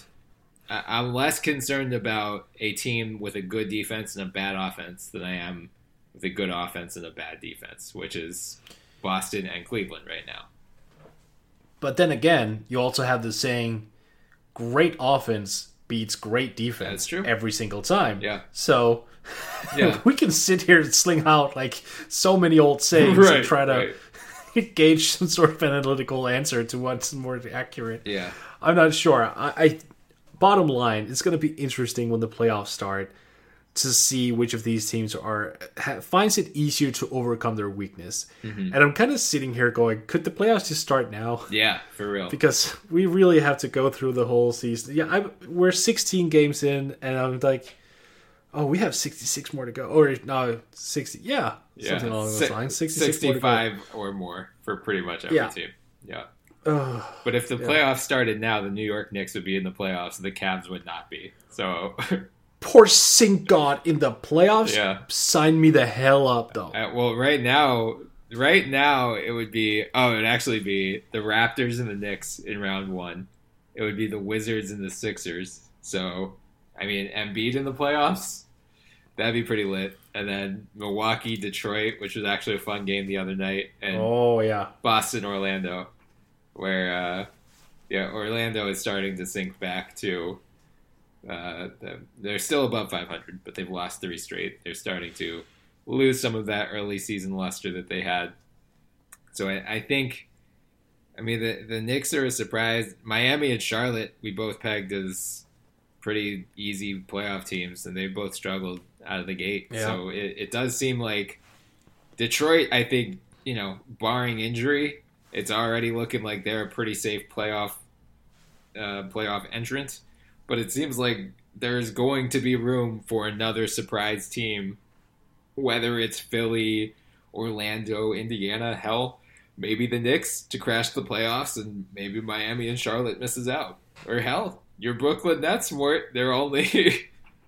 about a team with a good defense and a bad offense than I am with a good offense and a bad defense, which is Boston and Cleveland right now. But then again, you also have the saying, great offense beats great defense. That's true. Every single time. Yeah. So we can sit here and sling out like so many old sayings and try to gauge some sort of analytical answer to what's more accurate. Yeah. I'm not sure. I bottom line, it's going to be interesting when the playoffs start to see which of these teams finds it easier to overcome their weakness. Mm-hmm. And I'm kind of sitting here going, could the playoffs just start now? Yeah, for real. Because we really have to go through the whole season. Yeah, we're 16 games in, and I'm like, oh, we have 66 more to go. Or no, 60. Yeah, something along those lines. 65 or more for pretty much every team. Yeah. But if the playoffs started now, the New York Knicks would be in the playoffs, and the Cavs would not be. So Porzingis God in the playoffs. Yeah. Sign me the hell up, though. Well, right now it would be. It would actually be the Raptors and the Knicks in round one. It would be the Wizards and the Sixers. So, I mean, Embiid in the playoffs, that'd be pretty lit. And then Milwaukee, Detroit, which was actually a fun game the other night, and Boston, Orlando, where Orlando is starting to sink back to. They're still above 500, but they've lost 3 straight. They're starting to lose some of that early season luster that they had. So I think I mean, the Knicks are a surprise. Miami and Charlotte, we both pegged as pretty easy playoff teams, and they both struggled out of the gate. Yeah. So it does seem like Detroit, I think, barring injury, it's already looking like they're a pretty safe playoff entrant. But it seems like there's going to be room for another surprise team, whether it's Philly, Orlando, Indiana, hell, maybe the Knicks to crash the playoffs, and maybe Miami and Charlotte misses out. Or hell, your Brooklyn Nets, Mort, they're only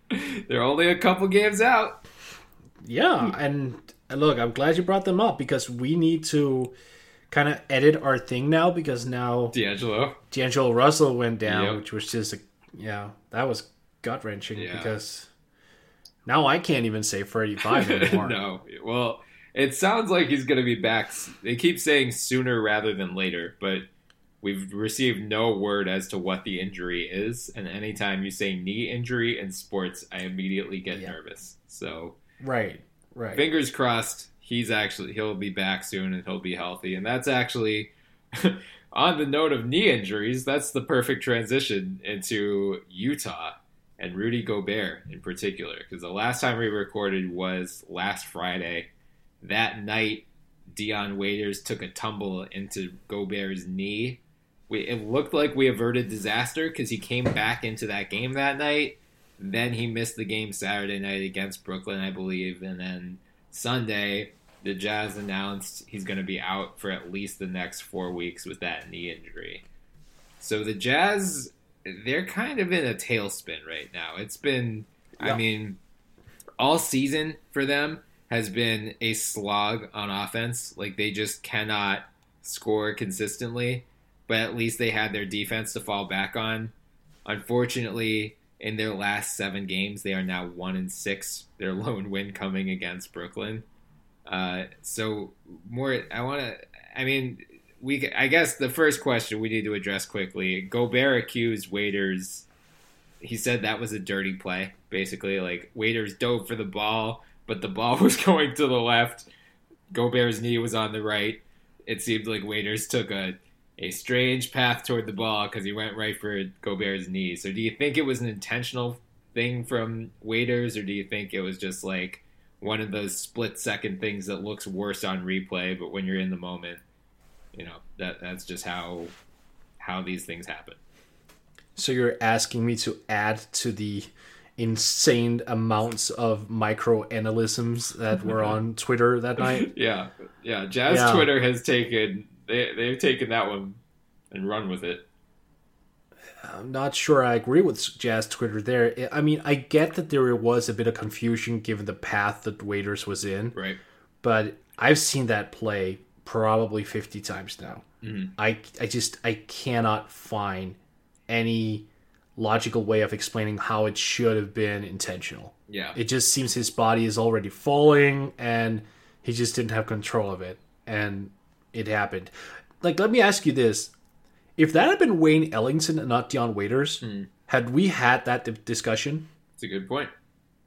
a couple games out. Yeah, and look, I'm glad you brought them up because we need to kind of edit our thing now because now D'Angelo Russell went down, which was just that was gut-wrenching because now I can't even say 35 anymore. No, well, it sounds like he's going to be back. They keep saying sooner rather than later, but we've received no word as to what the injury is. And anytime you say knee injury in sports, I immediately get nervous. So right. Fingers crossed. He'll be back soon and he'll be healthy. And that's actually on the note of knee injuries. That's the perfect transition into Utah and Rudy Gobert in particular, because the last time we recorded was last Friday. That night, Dion Waiters took a tumble into Gobert's knee. It looked like we averted disaster because he came back into that game that night. Then he missed the game Saturday night against Brooklyn, I believe. And then Sunday, the Jazz announced he's going to be out for at least the next 4 weeks with that knee injury. So the Jazz, they're kind of in a tailspin right now. It's been, I mean, all season for them has been a slog on offense. Like, they just cannot score consistently, but at least they had their defense to fall back on. Unfortunately, in their last 7 games, they are now 1-6. Their lone win coming against Brooklyn. I guess the first question we need to address quickly, Gobert accused Waiters. He said that was a dirty play, basically. Like, Waiters dove for the ball, but the ball was going to the left. Gobert's knee was on the right. It seemed like Waiters took a strange path toward the ball because he went right for Gobert's knee. So do you think it was an intentional thing from Waiters, or do you think it was just like one of those split-second things that looks worse on replay, but when you're in the moment, that's just how these things happen? So you're asking me to add to the insane amounts of micro-analysms that were on Twitter that night? Yeah. Jazz Twitter has taken... They've taken that one and run with it. I'm not sure I agree with Jazz Twitter there. I mean, I get that there was a bit of confusion given the path that Waiters was in. Right. But I've seen that play probably 50 times now. Mm-hmm. I cannot find any logical way of explaining how it should have been intentional. Yeah. It just seems his body is already falling and he just didn't have control of it. And it happened. Like, let me ask you this. If that had been Wayne Ellington and not Dion Waiters, had we had that discussion? It's a good point.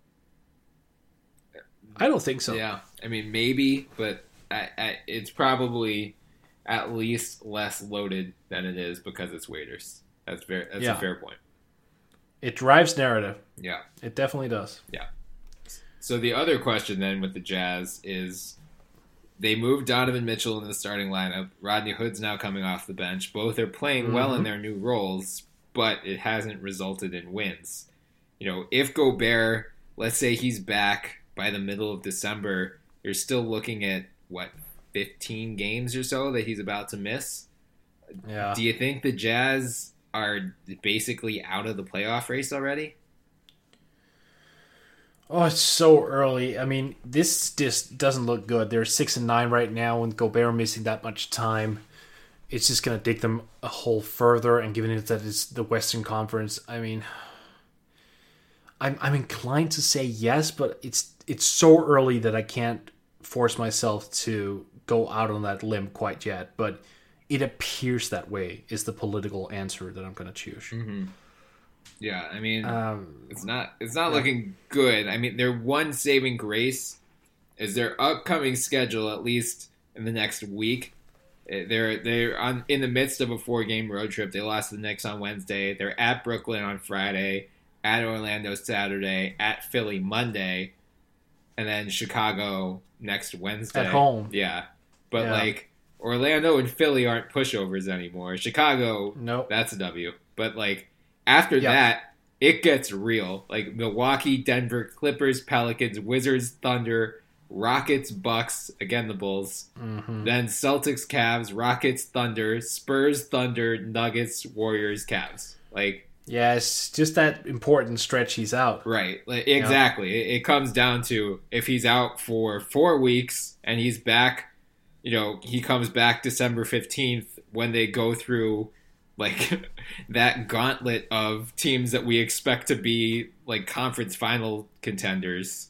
I don't think so. Yeah. I mean, maybe, but it's probably at least less loaded than it is because it's Waiters. That's a fair point. It drives narrative. Yeah. It definitely does. Yeah. So the other question then with the Jazz is, they moved Donovan Mitchell in the starting lineup. Rodney Hood's now coming off the bench. Both are playing well in their new roles, but it hasn't resulted in wins. If Gobert, let's say he's back by the middle of December, you're still looking at, 15 games or so that he's about to miss? Yeah. Do you think the Jazz are basically out of the playoff race already? Oh, it's so early. I mean, this just doesn't look good. They're 6-9 right now, and Gobert missing that much time. It's just going to dig them a hole further, and given it that it's the Western Conference, I mean, I'm inclined to say yes, but it's so early that I can't force myself to go out on that limb quite yet. But it appears that way is the political answer that I'm going to choose. Mm-hmm. Yeah, I mean, it's not looking good. I mean, their one saving grace is their upcoming schedule, at least in the next week, They're in the midst of a 4-game road trip. They lost to the Knicks on Wednesday. They're at Brooklyn on Friday, at Orlando Saturday, at Philly Monday, and then Chicago next Wednesday. At home. Yeah. But, like, Orlando and Philly aren't pushovers anymore. Chicago, nope. That's a W. But, like, after that, it gets real. Like, Milwaukee, Denver, Clippers, Pelicans, Wizards, Thunder, Rockets, Bucks, again the Bulls, then Celtics, Cavs, Rockets, Thunder, Spurs, Thunder, Nuggets, Warriors, Cavs. Like, yeah, it's just that important stretch he's out. Right, like, exactly. It comes down to if he's out for 4 weeks and he's back, he comes back December 15th when they go through like that gauntlet of teams that we expect to be like conference final contenders.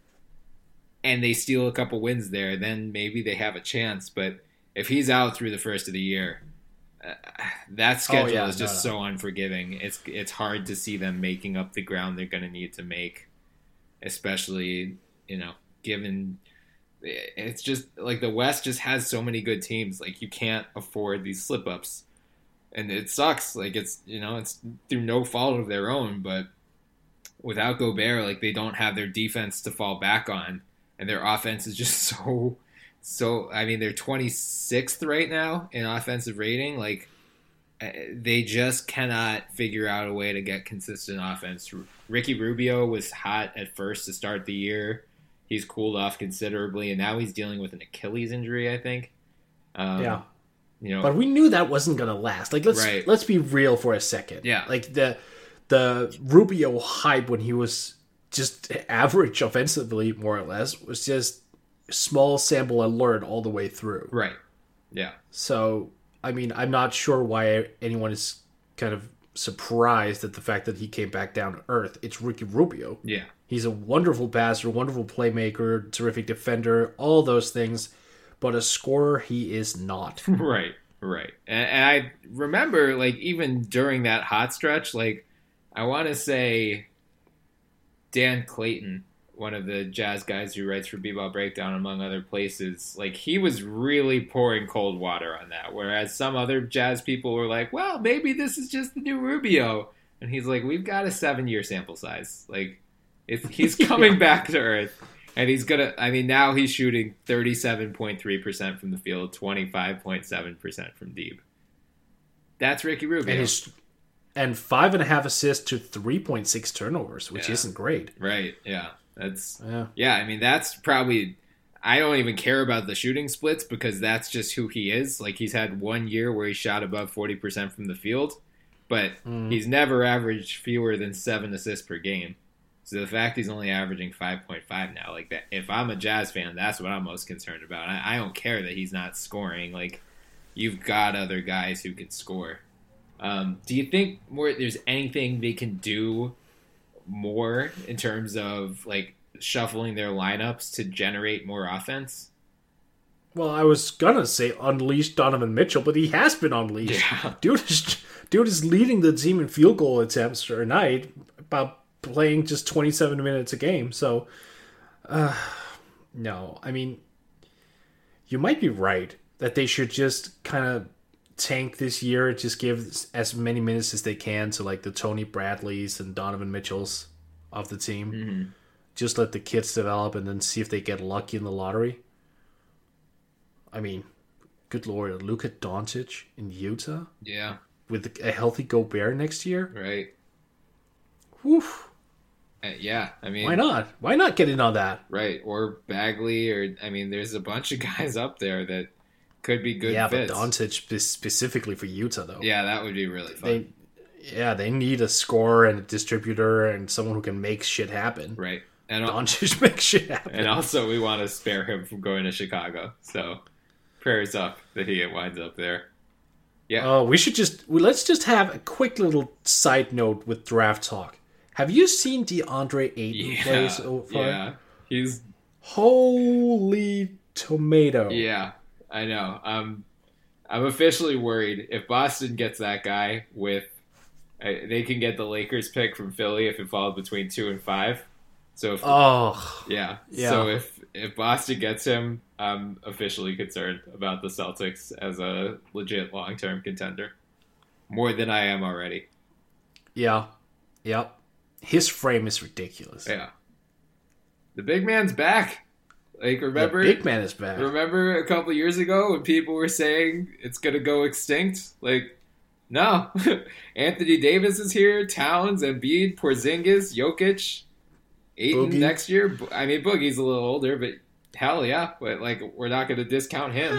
And they steal a couple wins there, then maybe they have a chance. But if he's out through the first of the year, that schedule is just so unforgiving. It's hard to see them making up the ground they're going to need to make, especially, given it's just like the West just has so many good teams. Like, you can't afford these slip-ups. And it sucks. Like, it's through no fault of their own, but without Gobert, like, they don't have their defense to fall back on. And their offense is just so. I mean, they're 26th right now in offensive rating. Like, they just cannot figure out a way to get consistent offense. Ricky Rubio was hot at first to start the year. He's cooled off considerably, and now he's dealing with an Achilles injury, I think. But we knew that wasn't going to last. Like, let's be real for a second. Yeah. Like, the Rubio hype when he was just average offensively, more or less, was just small sample alert all the way through. Right. Yeah. So, I mean, I'm not sure why anyone is kind of surprised at the fact that he came back down to earth. It's Ricky Rubio. Yeah. He's a wonderful passer, wonderful playmaker, terrific defender, all those things. But a scorer, he is not. Right. And I remember, like, even during that hot stretch, like, I want to say Dan Clayton, one of the Jazz guys who writes for B-Ball Breakdown, among other places, like, he was really pouring cold water on that, whereas some other Jazz people were like, well, maybe this is just the new Rubio. And he's like, we've got a 7-year sample size. Like, he's coming back to earth, and he's going to, now he's shooting 37.3% from the field, 25.7% from deep. That's Ricky Rubio. And 5.5 assists to 3.6 turnovers, which isn't great. Right, yeah. That's probably, I don't even care about the shooting splits because that's just who he is. Like, he's had 1 year where he shot above 40% from the field, but he's never averaged fewer than 7 assists per game. So the fact he's only averaging 5.5 now, like, that, if I'm a Jazz fan, that's what I'm most concerned about. I don't care that he's not scoring. Like, you've got other guys who can score. Do you think there's anything they can do more in terms of, like, shuffling their lineups to generate more offense? Well, I was gonna say unleash Donovan Mitchell, but he has been unleashed. Yeah. Dude is leading the team in field goal attempts per night, about playing just 27 minutes a game. So, no, I mean, you might be right that they should just kind of tank this year, just give as many minutes as they can to, like, the Tony Bradleys and Donovan Mitchells of the team. Mm-hmm. Just let the kids develop and then see if they get lucky in the lottery. I mean, good Lord, Luka Doncic in Utah? Yeah. With a healthy Gobert next year? Right. Woof. Yeah, I mean... Why not? Why not get in on that? Right, or Bagley, or... I mean, there's a bunch of guys up there that could be good fits. But Doncic specifically for Utah, though. Yeah, that would be really fun. They need a scorer and a distributor and someone who can make shit happen. Right. And Doncic makes shit happen. And also, we want to spare him from going to Chicago. So, prayers up that he winds up there. Yeah. Let's just have a quick little side note with draft talk. Have you seen DeAndre Ayton play so far? Yeah. He's... Holy tomato. Yeah, I know. I'm officially worried if Boston gets that guy with... they can get the Lakers pick from Philly if it falls between 2 and 5. So if, Oh, yeah. yeah. So if Boston gets him, I'm officially concerned about the Celtics as a legit long-term contender. More than I am already. Yeah. Yep. His frame is ridiculous. Yeah. The big man's back. Like, remember? The big man is back. Remember a couple years ago when people were saying it's going to go extinct? Like, no. Anthony Davis is here. Towns, Embiid, Porzingis, Jokic. Ayton Boogie. next year. I mean, Boogie's a little older, but hell yeah. But, like, we're not going to discount him.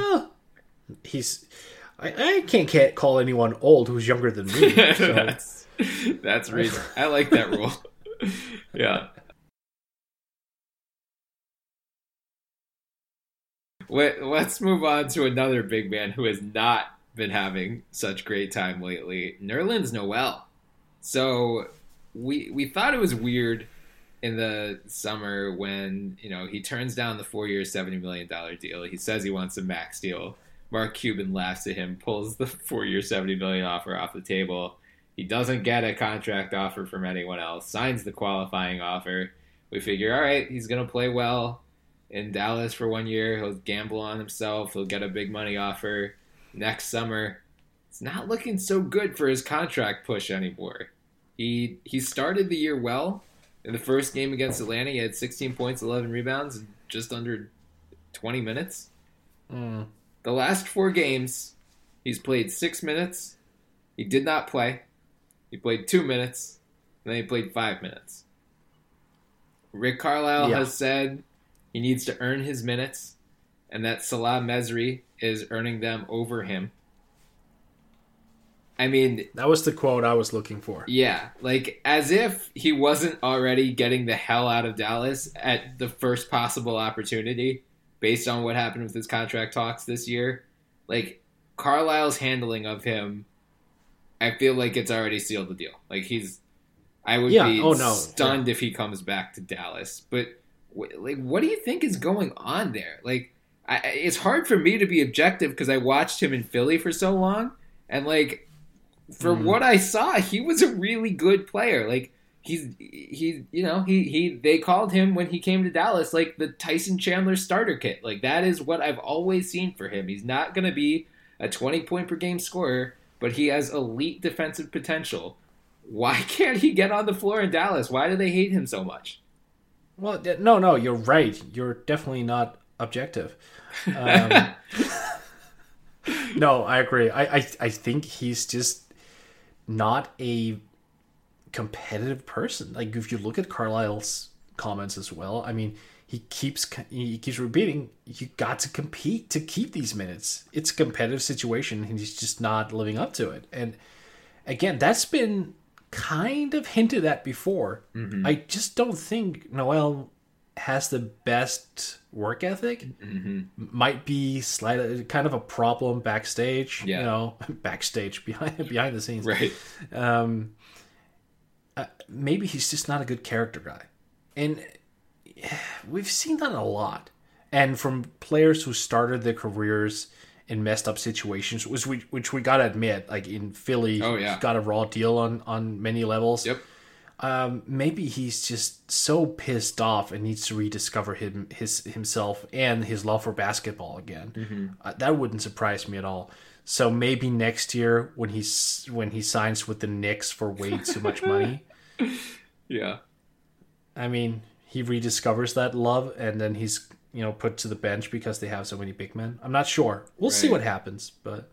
I can't call anyone old who's younger than me. So. That's reason. I like that rule. Yeah. Let's move on to another big man who has not been having such great time lately, Nerlens Noel. So we thought it was weird in the summer when, you know, he turns down the 4-year, $70 million deal. He says he wants a max deal. Mark Cuban laughs at him, pulls the 4-year, $70 million offer off the table. He doesn't get a contract offer from anyone else, signs the qualifying offer. We figure, all right, he's going to play well in Dallas for 1 year. He'll gamble on himself. He'll get a big money offer next summer. It's not looking so good for his contract push anymore. He started the year well. In the first game against Atlanta, he had 16 points, 11 rebounds, in just under 20 minutes. The last 4 games, he's played 6 minutes. He did not play. He played 2 minutes, and then he played 5 minutes. Rick Carlisle has said he needs to earn his minutes, and that Salah Mezri is earning them over him. I mean... That was the quote I was looking for. Yeah, like, as if he wasn't already getting the hell out of Dallas at the first possible opportunity, based on what happened with his contract talks this year. Like, Carlisle's handling of him, I feel like it's already sealed the deal. Like, I would be stunned if he comes back to Dallas. But, like, what do you think is going on there? Like, it's hard for me to be objective because I watched him in Philly for so long. And, like, from what I saw, he was a really good player. Like, they called him when he came to Dallas, like, the Tyson Chandler starter kit. Like, that is what I've always seen for him. He's not going to be a 20-point-per-game scorer, but he has elite defensive potential. Why can't he get on the floor in Dallas? Why do they hate him so much? Well, no, you're right. You're definitely not objective. No, I agree. I think he's just not a competitive person. Like, if you look at Carlisle's comments as well, I mean, he keeps repeating, you got to compete to keep these minutes. It's a competitive situation, and he's just not living up to it. And again, that's been kind of hinted at before. Mm-hmm. I just don't think Noel has the best work ethic. Mm-hmm. Might be slightly kind of a problem backstage. Yeah. You know, backstage behind the scenes. Right. Maybe he's just not a good character guy, and we've seen that a lot. And from players who started their careers in messed up situations, which we gotta admit, like in Philly, he got a raw deal on many levels. Yep. Maybe he's just so pissed off and needs to rediscover himself and his love for basketball again. Mm-hmm. That wouldn't surprise me at all. So maybe next year when he signs with the Knicks for way too much money. Yeah. I mean, he rediscovers that love and then he's, put to the bench because they have so many big men. I'm not sure. We'll see what happens, but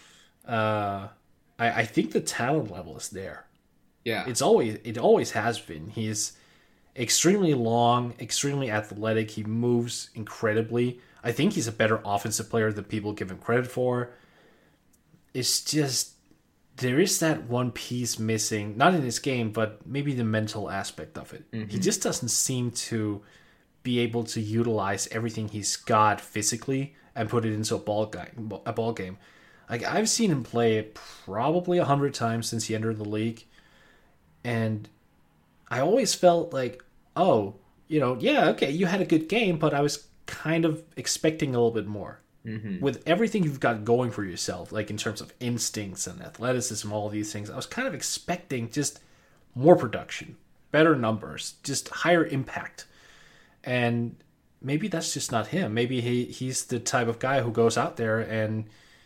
I think the talent level is there. Yeah. It always has been. He's extremely long, extremely athletic. He moves incredibly. I think he's a better offensive player than people give him credit for. It's just there is that one piece missing, not in his game, but maybe the mental aspect of it. Mm-hmm. He just doesn't seem to be able to utilize everything he's got physically and put it into a ball game. Like, I've seen him play probably 100 times since he entered the league. And I always felt like, okay, you had a good game, but I was kind of expecting a little bit more. Mm-hmm. With everything you've got going for yourself, like in terms of instincts and athleticism, all these things, I was kind of expecting just more production. better numbers, just higher impact. And maybe that's just not him. Maybe he's the type of guy who goes out there and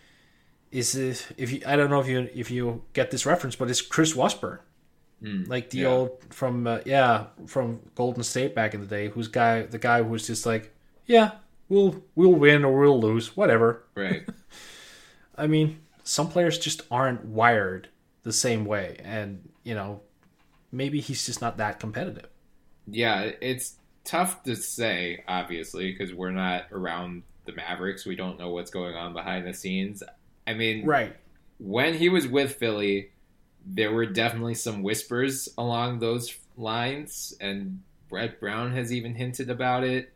I don't know if you get this reference, but it's Chris Washburn, like the old from Golden State back in the day, the guy who was just like, yeah, we'll win or we'll lose, whatever. Right. I mean, some players just aren't wired the same way, and maybe he's just not that competitive. Yeah, it's tough to say, obviously, because we're not around the Mavericks. We don't know what's going on behind the scenes. I mean, right. When he was with Philly, there were definitely some whispers along those lines, and Brett Brown has even hinted about it.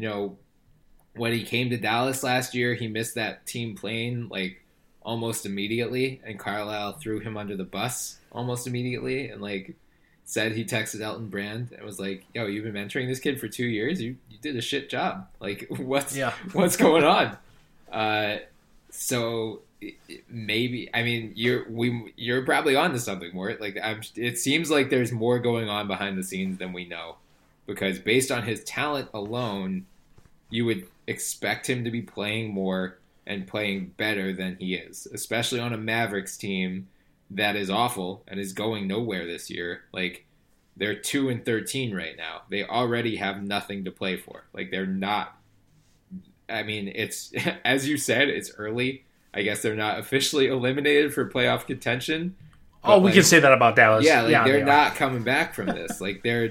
When he came to Dallas last year, he missed that team plane like almost immediately, and Carlisle threw him under the bus almost immediately, and said he texted Elton Brand and was like, "Yo, you've been mentoring this kid for 2 years. You did a shit job. Like, what's going on?" So maybe, I mean, you're probably onto something more. It seems like there's more going on behind the scenes than we know, because based on his talent alone, you would expect him to be playing more and playing better than he is, especially on a Mavericks team that is awful and is going nowhere this year. They're 2-13 right now. They already have nothing to play for. They're not. I mean, it's, as you said, it's early. I guess they're not officially eliminated for playoff contention. We can say that about Dallas. Yeah, they're not coming back from this.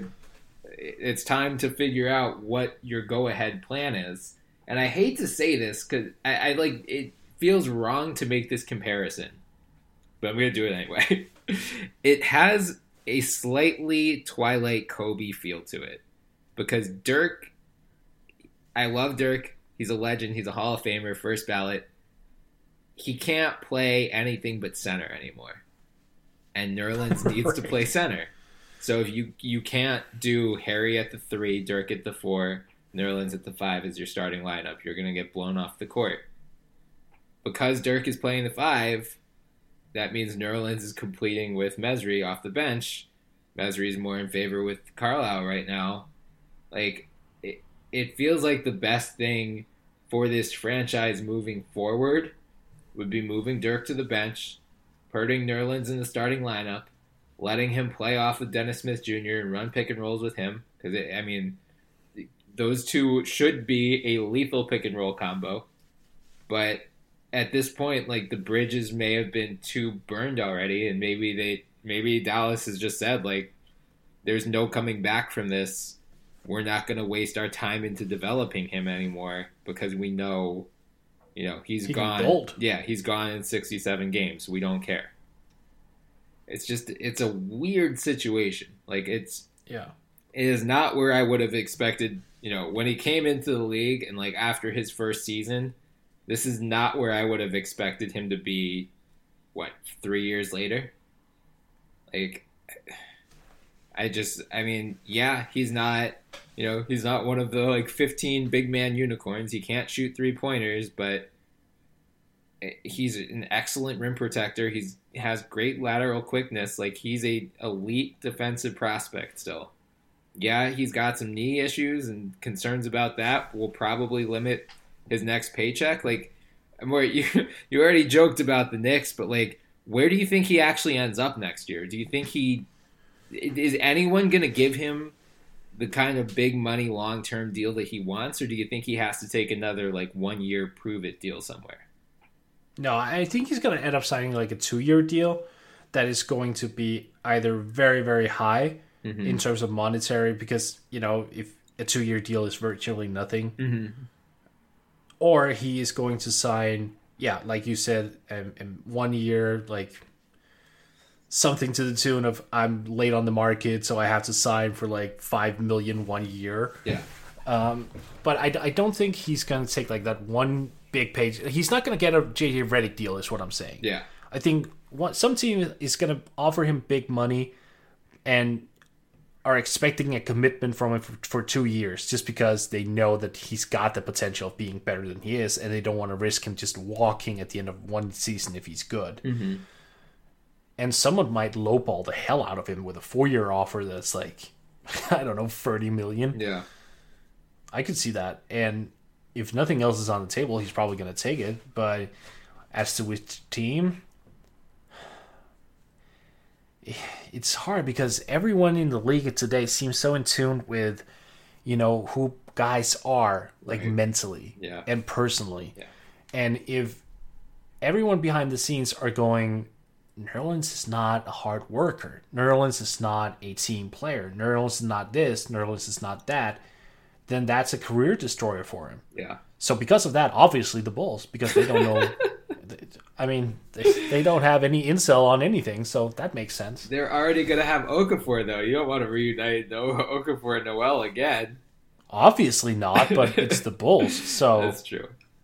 It's time to figure out what your go-ahead plan is. And I hate to say this because I it feels wrong to make this comparison, but I'm going to do it anyway. It has a slightly Twilight Kobe feel to it, because Dirk, I love Dirk. He's a legend. He's a Hall of Famer, first ballot. He can't play anything but center anymore. And Nerlens needs to play center. So if you can't do Harry at the 3, Dirk at the 4, Nerlens at the 5 as your starting lineup, you're going to get blown off the court. Because Dirk is playing the 5, that means Nerlens is completing with Mesri off the bench. Mesri is more in favor with Carlisle right now. It feels like the best thing for this franchise moving forward would be moving Dirk to the bench, putting Nerlens in the starting lineup, letting him play off with Dennis Smith Jr. and run pick and rolls with him. Because, those two should be a lethal pick and roll combo. But at this point, the bridges may have been too burned already, and maybe Dallas has just said, there's no coming back from this. We're not going to waste our time into developing him anymore, because we know, he's gone. Bold. Yeah, he's gone in 67 games. We don't care. It's a weird situation. It is not where I would have expected, when he came into the league and after his first season, this is not where I would have expected him to be, 3 years later? He's not, he's not one of the 15 big man unicorns. He can't shoot 3-pointers, but he's an excellent rim protector. He has great lateral quickness. He's a elite defensive prospect still. Yeah, he's got some knee issues and concerns about that. Will probably limit his next paycheck. You already joked about the Knicks, but where do you think he actually ends up next year? Do you think is anyone going to give him the kind of big money long-term deal that he wants, or do you think he has to take another 1 year prove-it deal somewhere? No, I think he's going to end up signing a 2-year deal that is going to be either very, very high in terms of monetary, because, if a 2-year deal is virtually nothing, or he is going to sign, like you said, 1 year, something to the tune of, I'm late on the market, so I have to sign for $5 million 1 year. Yeah. But I don't think he's going to take that one big page. He's not going to get a JJ Redick deal, is what I'm saying. Yeah. I think some team is going to offer him big money and are expecting a commitment from him for 2 years, just because they know that he's got the potential of being better than he is, and they don't want to risk him just walking at the end of one season if he's good. and someone might lowball the hell out of him with a 4-year offer that's like, I don't know, 30 million. Yeah. I could see that. And if nothing else is on the table, he's probably going to take it. But as to which team, it's hard because everyone in the league today seems so in tune with, who guys are, like, mentally and personally. Yeah. And if everyone behind the scenes are going, Nerlens is not a hard worker, Nerlens is not a team player, Nerlens is not this, Nerlens is not that, then that's a career destroyer for him. Yeah. So because of that, obviously the Bulls, because they don't know, I mean, they don't have any intel on anything, so that makes sense. They're already going to have Okafor, though. You don't want to reunite Okafor and Noel again. Obviously not, but it's the Bulls, so... That's true.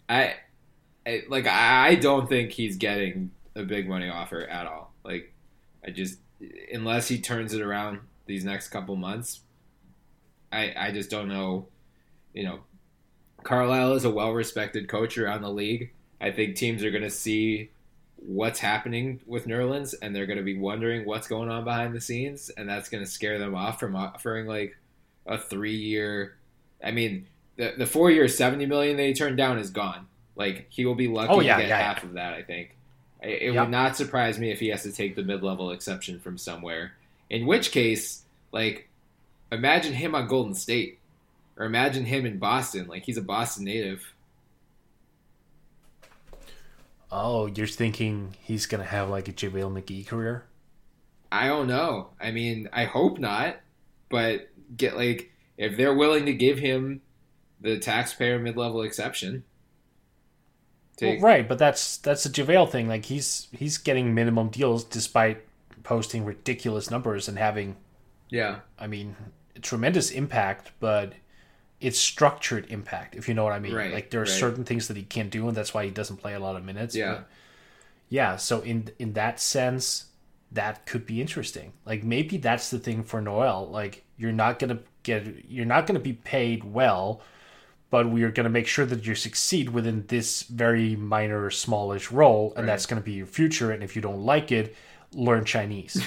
I don't think he's getting a big money offer at all. Like, unless he turns it around these next couple months, I just don't know. Carlisle is a well-respected coach around the league. I think teams are going to see what's happening with Nerlens, and they're going to be wondering what's going on behind the scenes, and that's going to scare them off from offering like a 3-year. I mean, the 4-year $70 million that he turned down is gone. Like, he will be lucky to get half of that. I think it would not surprise me if he has to take the mid-level exception from somewhere. In which case, like, imagine him on Golden State, or imagine him in Boston. Like, he's a Boston native. Oh, you're thinking he's going to have like a JaVale McGee career? I don't know. I mean, I hope not. But if they're willing to give him the taxpayer mid-level exception. Well, right, but that's a JaVale thing. Like, he's getting minimum deals despite posting ridiculous numbers and having, I mean, tremendous impact, but it's structured impact, if you know what I mean. Right, like, there are certain things that he can't do, and that's why he doesn't play a lot of minutes. Yeah. But yeah, so in that sense, that could be interesting. Like, maybe that's the thing for Noel. Like, you're not gonna be paid well, but we are going to make sure that you succeed within this very minor, smallish role, and that's going to be your future. And if you don't like it, learn Chinese.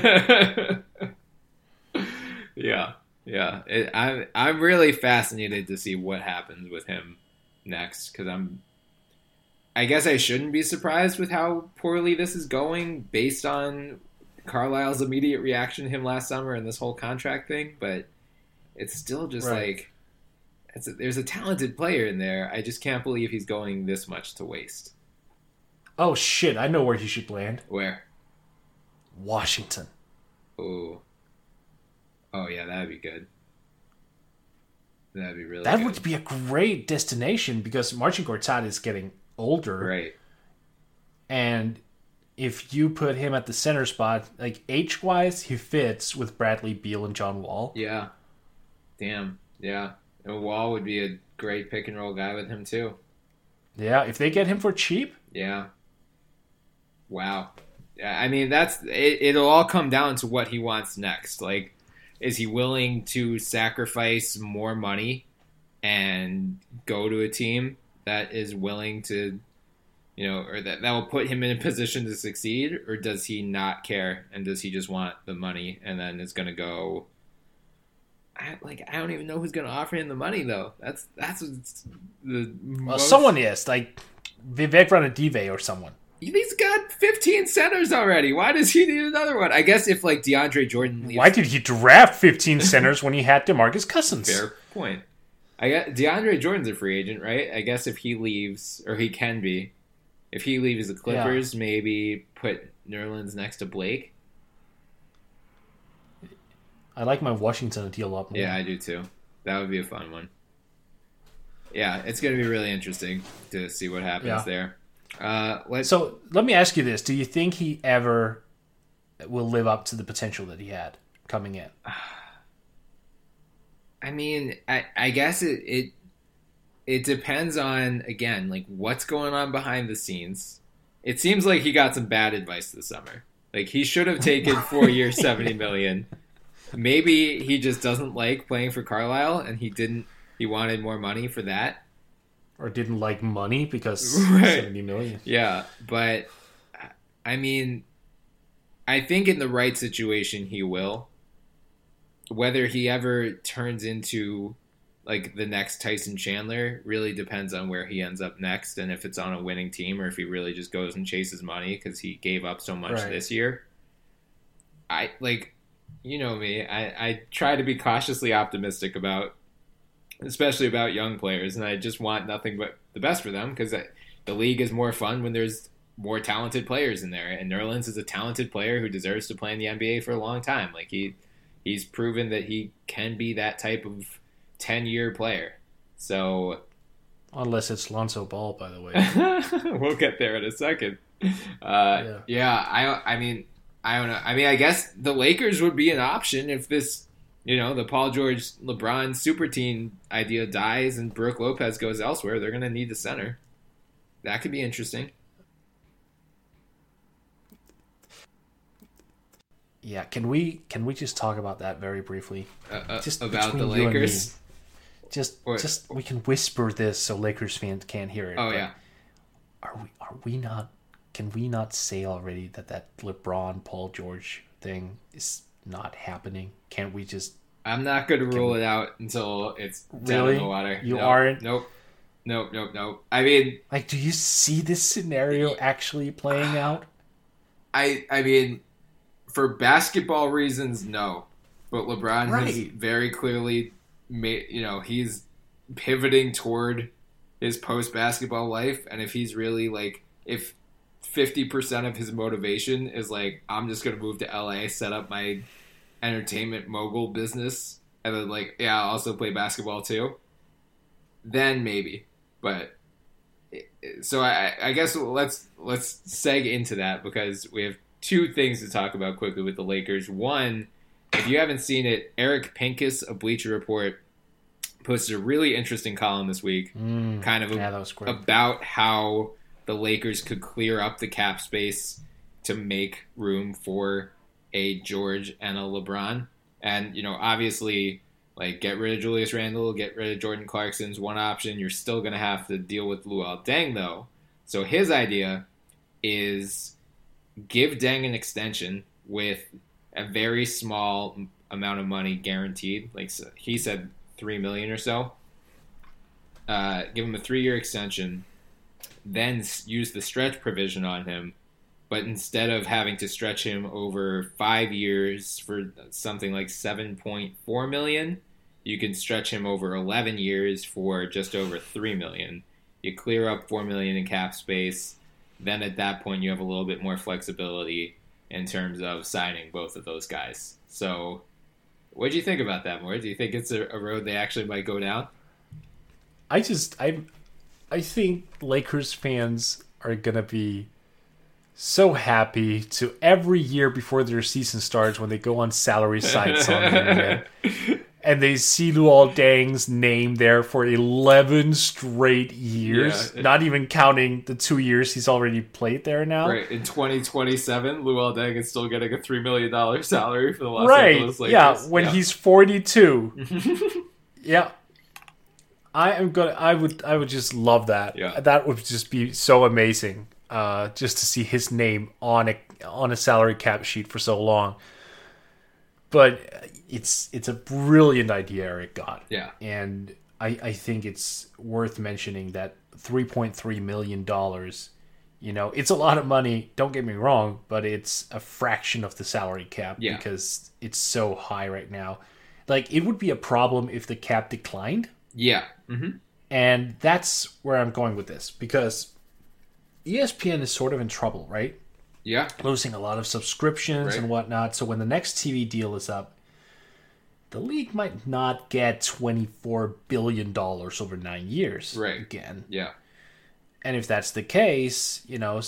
Yeah. I'm really fascinated to see what happens with him next, because I guess I shouldn't be surprised with how poorly this is going based on Carlisle's immediate reaction to him last summer and this whole contract thing, but it's still just like... there's a talented player in there. I just can't believe he's going this much to waste. Oh, shit. I know where he should land. Where? Washington. Oh, yeah, that'd be good. That'd be really That good. would be a great destination because Marcin Gortat is getting older. Right. And if you put him at the center spot, like age-wise, he fits with Bradley Beal and John Wall. Yeah. Damn. Yeah. And Wall would be a great pick-and-roll guy with him, too. Yeah, if they get him for cheap. Yeah. Wow. I mean, it'll all come down to what he wants next. Like, is he willing to sacrifice more money and go to a team that is willing to, or that will put him in a position to succeed? Or does he not care, and does he just want the money and then is going to go... I don't even know who's going to offer him the money, though. That's someone is, like Vivek Ranadive or someone. He's got 15 centers already. Why does he need another one? I guess if like DeAndre Jordan leaves... Why did he draft 15 centers when he had DeMarcus Cousins? Fair point. I guess DeAndre Jordan's a free agent, right? I guess if he leaves, or he can be, if he leaves the Clippers, maybe put Nerlens next to Blake. I like my Washington deal a lot more. Yeah, I do too. That would be a fun one. Yeah, it's going to be really interesting to see what happens there. So let me ask you this. Do you think he ever will live up to the potential that he had coming in? I mean, I guess it depends on, again, like what's going on behind the scenes. It seems like he got some bad advice this summer. Like, he should have taken 4 years, $70 million. Maybe he just doesn't like playing for Carlisle, and he wanted more money for that. Or didn't like money because $70 million. Yeah, but I mean, I think in the right situation he will. Whether he ever turns into like the next Tyson Chandler really depends on where he ends up next, and if it's on a winning team or if he really just goes and chases money because he gave up so much this year. I like, you know me, I try to be cautiously optimistic about, especially about young players, and I just want nothing but the best for them because the league is more fun when there's more talented players in there, and Nerlens is a talented player who deserves to play in the NBA for a long time. Like he's proven that he can be that type of 10-year player. So, unless it's Lonzo Ball, by the way. We'll get there in a second. I mean, I don't know. I mean, I guess the Lakers would be an option if this, the Paul George, LeBron super team idea dies and Brook Lopez goes elsewhere. They're going to need the center. That could be interesting. Yeah, can we just talk about that very briefly? Just about the Lakers? Just we can whisper this so Lakers fans can't hear it. Oh yeah. Are we not? Can we not say already that LeBron Paul George thing is not happening? Can't we just? I'm not going to rule it out until it's down in the water. You aren't? Nope. I mean, like, do you see this scenario actually playing out? I mean, for basketball reasons, no. But LeBron has very clearly made, he's pivoting toward his post-basketball life. And if he's really like, if 50% of his motivation is like, I'm just going to move to LA, set up my entertainment mogul business, and then like, yeah, I'll also play basketball too, then maybe. But so I guess let's seg into that because we have two things to talk about quickly with the Lakers. One, if you haven't seen it, Eric Pincus of Bleacher Report posted a really interesting column this week, that was great, about how the Lakers could clear up the cap space to make room for a George and a LeBron. And, obviously, like, get rid of Julius Randle, get rid of Jordan Clarkson's one option. You're still going to have to deal with Luol Deng, though. So his idea is give Deng an extension with a very small amount of money guaranteed. Like he said, $3 million or so. Give him a 3-year extension, then use the stretch provision on him. But instead of having to stretch him over 5 years for something like $7.4 million, you can stretch him over 11 years for just over $3 million. You clear up $4 million in cap space. Then at that point, you have a little bit more flexibility in terms of signing both of those guys. So what do you think about that, Moore? Do you think it's a road they actually might go down? I think Lakers fans are going to be so happy to every year before their season starts when they go on salary sites on the internet and they see Luol Deng's name there for 11 straight years, not even counting the 2 years he's already played there now. Right, in 2027, Luol Deng is still getting a $3 million salary for the Los Angeles Lakers. Yeah, when he's 42. Yeah. I would just love that. Yeah. That would just be so amazing. Just to see his name on a salary cap sheet for so long. But it's a brilliant idea Eric got. Yeah. And I think it's worth mentioning that $3.3 million, it's a lot of money, don't get me wrong, but it's a fraction of the salary cap because it's so high right now. Like, it would be a problem if the cap declined. Yeah. Mm-hmm. And that's where I'm going with this because ESPN is sort of in trouble, right? Yeah. Losing a lot of subscriptions and whatnot. So when the next TV deal is up, the league might not get $24 billion over 9 years again. Yeah. And if that's the case,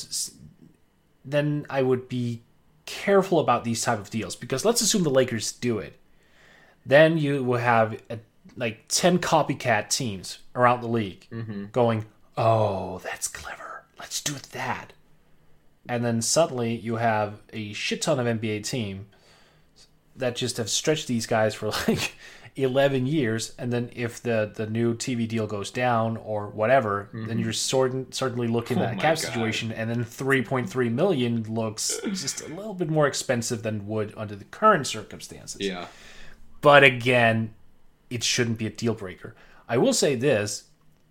then I would be careful about these type of deals because let's assume the Lakers do it. Then you will have 10 copycat teams around the league going, oh, that's clever. Let's do that. And then suddenly you have a shit ton of NBA team that just have stretched these guys for 11 years, and then if the new TV deal goes down or whatever, then you're certainly looking at a cap situation, and then 3.3 million looks just a little bit more expensive than would under the current circumstances. Yeah. But again, it shouldn't be a deal breaker. I will say this,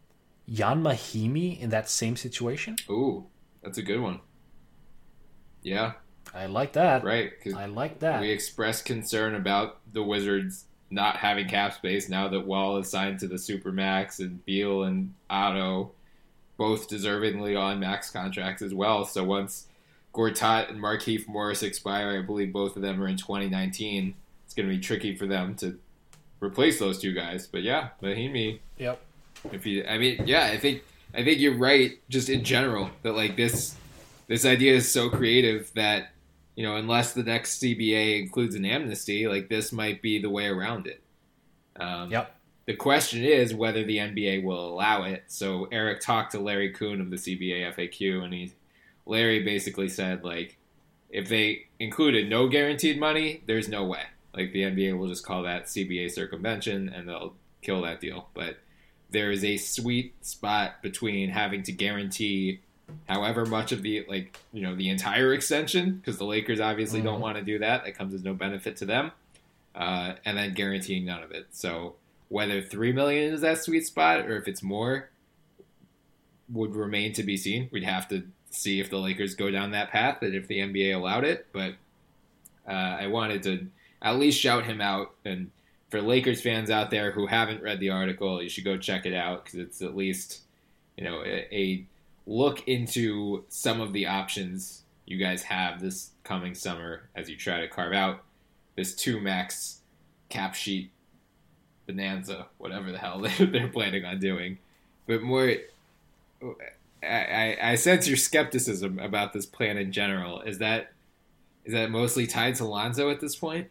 Jan Mahimi in that same situation. Ooh, that's a good one. Yeah. I like that. Right. I like that. We expressed concern about the Wizards not having cap space now that Wall is signed to the Supermax, and Beal and Otto both deservingly on max contracts as well. So once Gortat and Markieff Morris expire, I believe both of them are in 2019, it's going to be tricky for them to replace those two guys. But yeah, Mahimi. Yep. I think you're right. Just in general, that like this idea is so creative that, you know, unless the next CBA includes an amnesty, like this might be the way around it. Yep. The question is whether the NBA will allow it. So Eric talked to Larry Kuhn of the CBA FAQ, and Larry basically said, like, if they included no guaranteed money, there's no way. Like, the NBA will just call that CBA circumvention, and they'll kill that deal. But there is a sweet spot between having to guarantee however much of the, like, you know, the entire extension, because the Lakers obviously don't want to do that. That comes as no benefit to them. And then guaranteeing none of it. So whether $3 million is that sweet spot or if it's more would remain to be seen. We'd have to see if the Lakers go down that path and if the NBA allowed it. But I wanted to at least shout him out. And for Lakers fans out there who haven't read the article, you should go check it out, because it's at least, you know, a look into some of the options you guys have this coming summer as you try to carve out this 2 max cap sheet bonanza, whatever the hell they're planning on doing. But more, I sense your skepticism about this plan in general. Is that mostly tied to Lonzo at this point?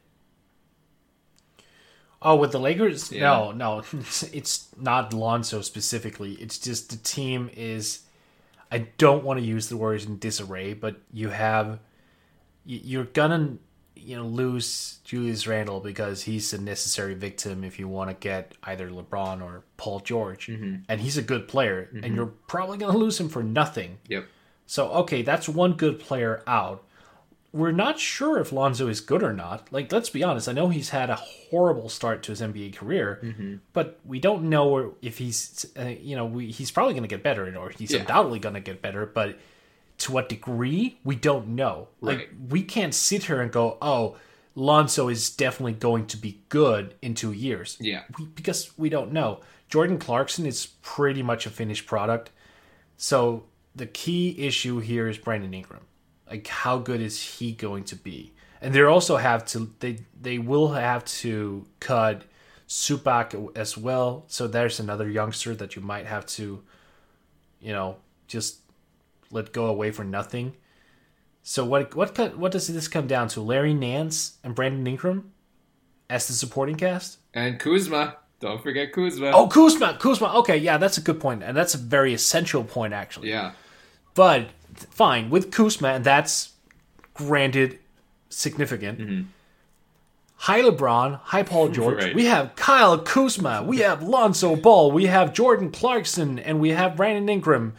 Oh, with the Lakers? Yeah. No. It's not Lonzo specifically. It's just the team is, I don't want to use the words in disarray, but you're gonna, you know, lose Julius Randle because he's a necessary victim if you want to get either LeBron or Paul George. And he's a good player, and you're probably going to lose him for nothing. Yep. So, okay, that's one good player out. We're not sure if Lonzo is good or not. Like, let's be honest. I know he's had a horrible start to his NBA career, but we don't know if he's, he's probably going to get better, or he's undoubtedly going to get better, but to what degree, we don't know. Right. Like, we can't sit here and go, oh, Lonzo is definitely going to be good in 2 years. Yeah. Because we don't know. Jordan Clarkson is pretty much a finished product. So the key issue here is Brandon Ingram. Like, how good is he going to be? And they also have to, they will have to cut Zubac as well. So there's another youngster that you might have to, you know, just let go away for nothing. So what does this come down to? Larry Nance and Brandon Ingram as the supporting cast? And Kuzma. Don't forget Kuzma. Oh, Kuzma. Okay, yeah, that's a good point. And that's a very essential point, actually. Yeah. But, fine, with Kuzma, and that's, granted, significant. Hi, LeBron. Hi, Paul George. Right. We have Kyle Kuzma. We have Lonzo Ball. We have Jordan Clarkson. And we have Brandon Ingram.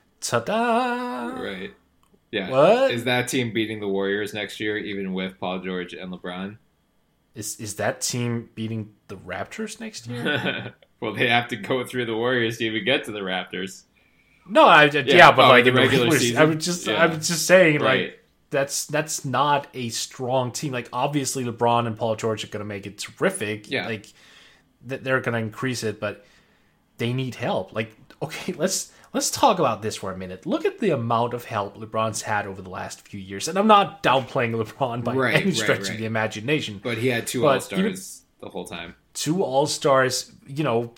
Ta-da! Right. Yeah. What? Is that team beating the Warriors next year, even with Paul George and LeBron? Is that team beating the Raptors next year? Well, they have to go through the Warriors to even get to the Raptors. No, but like the regular season. I was just saying, Right. like, that's not a strong team. Like, obviously, LeBron and Paul George are going to make it terrific. Yeah. Like, they're going to increase it, but they need help. Like, okay, let's talk about this for a minute. Look at the amount of help LeBron's had over the last few years. And I'm not downplaying LeBron by any stretch of the imagination. But he had 2 All-Stars the whole time. 2 All-Stars, you know,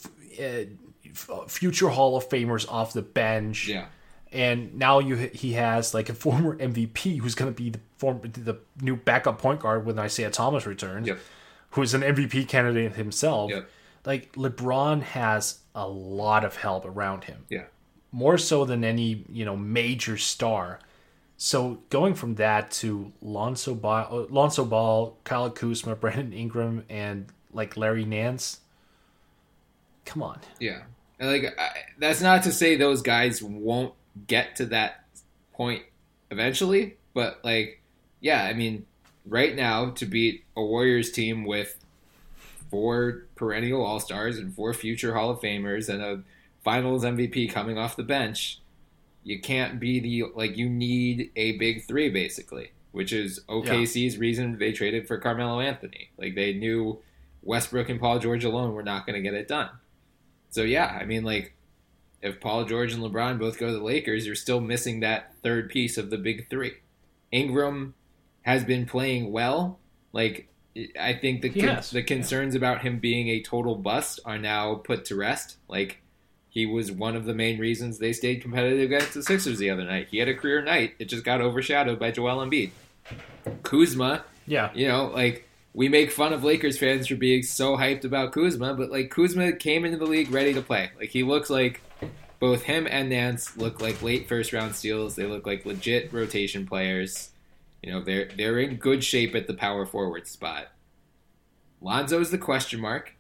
future Hall of Famers off the bench. Yeah. And now he has like a former MVP who's going to be the new backup point guard when Isaiah Thomas returns, who's an MVP candidate himself. Yep. Like, LeBron has a lot of help around him. Yeah. More so than any, you know, major star. So going from that to Lonzo Ball, Kyle Kuzma, Brandon Ingram, and like Larry Nance. Come on. Yeah. And that's not to say those guys won't get to that point eventually, but yeah, I mean, right now to beat a Warriors team with 4 perennial All-Stars and 4 future Hall of Famers and a Finals MVP coming off the bench, you can't be you need a big 3 basically, which is OKC's reason they traded for Carmelo Anthony. They knew Westbrook and Paul George alone were not going to get it done. So yeah, I mean, if Paul George and LeBron both go to the Lakers, you're still missing that third piece of the big 3. Ingram has been playing well. I think the concerns about him being a total bust are now put to rest. He was one of the main reasons they stayed competitive against the Sixers the other night. He had a career night. It just got overshadowed by Joel Embiid. Kuzma, we make fun of Lakers fans for being so hyped about Kuzma, but Kuzma came into the league ready to play. He looks like both him and Nance look like late first round steals. They look like legit rotation players. They're in good shape at the power forward spot. Lonzo's the question mark.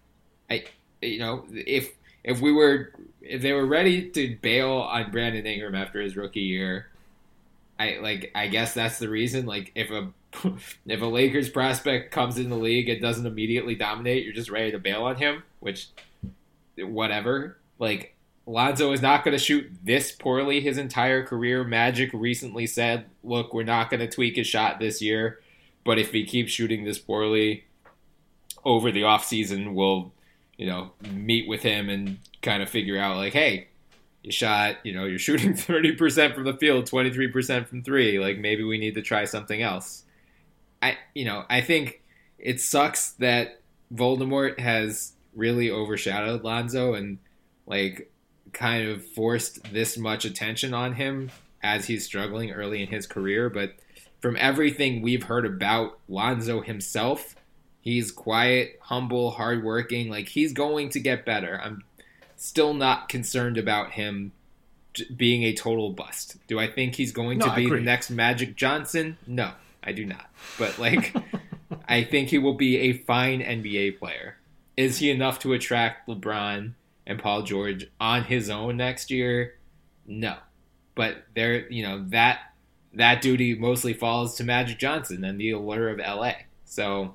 If they were ready to bail on Brandon Ingram after his rookie year, I guess that's the reason. If a Lakers prospect comes in the league and doesn't immediately dominate, you're just ready to bail on him, which whatever. Lonzo is not going to shoot this poorly his entire career. Magic recently said, look, we're not going to tweak his shot this year, but if he keeps shooting this poorly over the offseason, we'll, meet with him and kind of figure out hey, you shot, you're shooting 30% from the field, 23% from 3. Maybe we need to try something else. I think it sucks that Voldemort has really overshadowed Lonzo and kind of forced this much attention on him as he's struggling early in his career. But from everything we've heard about Lonzo himself, he's quiet, humble, hardworking. He's going to get better. I'm still not concerned about him being a total bust. Do I think he's going to be the next Magic Johnson? No, I do not. But I think he will be a fine NBA player. Is he enough to attract LeBron and Paul George on his own next year? No. But that duty mostly falls to Magic Johnson and the allure of LA. So,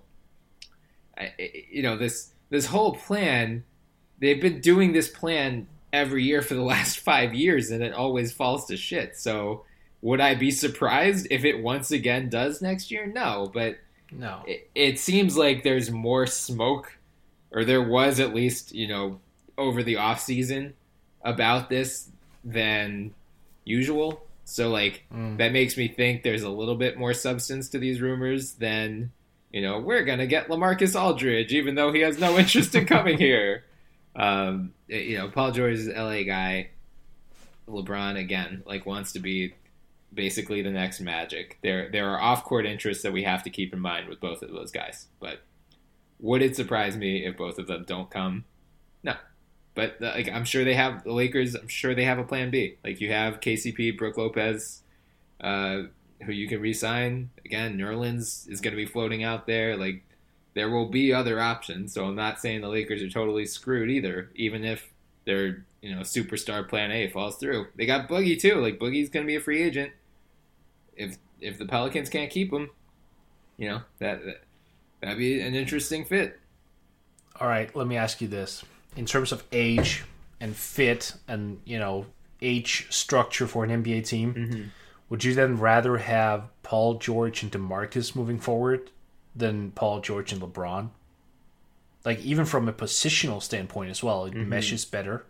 this whole plan, they've been doing this plan every year for the last 5 years, and it always falls to shit. So, would I be surprised if it once again does next year? No, but no. It seems like there's more smoke, or there was at least, over the off season about this than usual. So that makes me think there's a little bit more substance to these rumors than, we're going to get LaMarcus Aldridge, even though he has no interest in coming here. Paul George is an LA guy. LeBron, again, wants to be basically the next Magic. There are off-court interests that we have to keep in mind with both of those guys. But would it surprise me if both of them don't come? No. But I'm sure they have the Lakers. I'm sure they have a plan B. You have KCP, Brook Lopez, who you can re-sign. Again, Nerlens is going to be floating out there. There will be other options. So I'm not saying the Lakers are totally screwed either. Even if their superstar plan A falls through, they got Boogie too. Boogie's going to be a free agent. If the Pelicans can't keep him, that'd be an interesting fit. All right, let me ask you this. In terms of age and fit and, age structure for an NBA team, would you then rather have Paul George and DeMarcus moving forward than Paul George and LeBron? Even from a positional standpoint as well, it meshes better.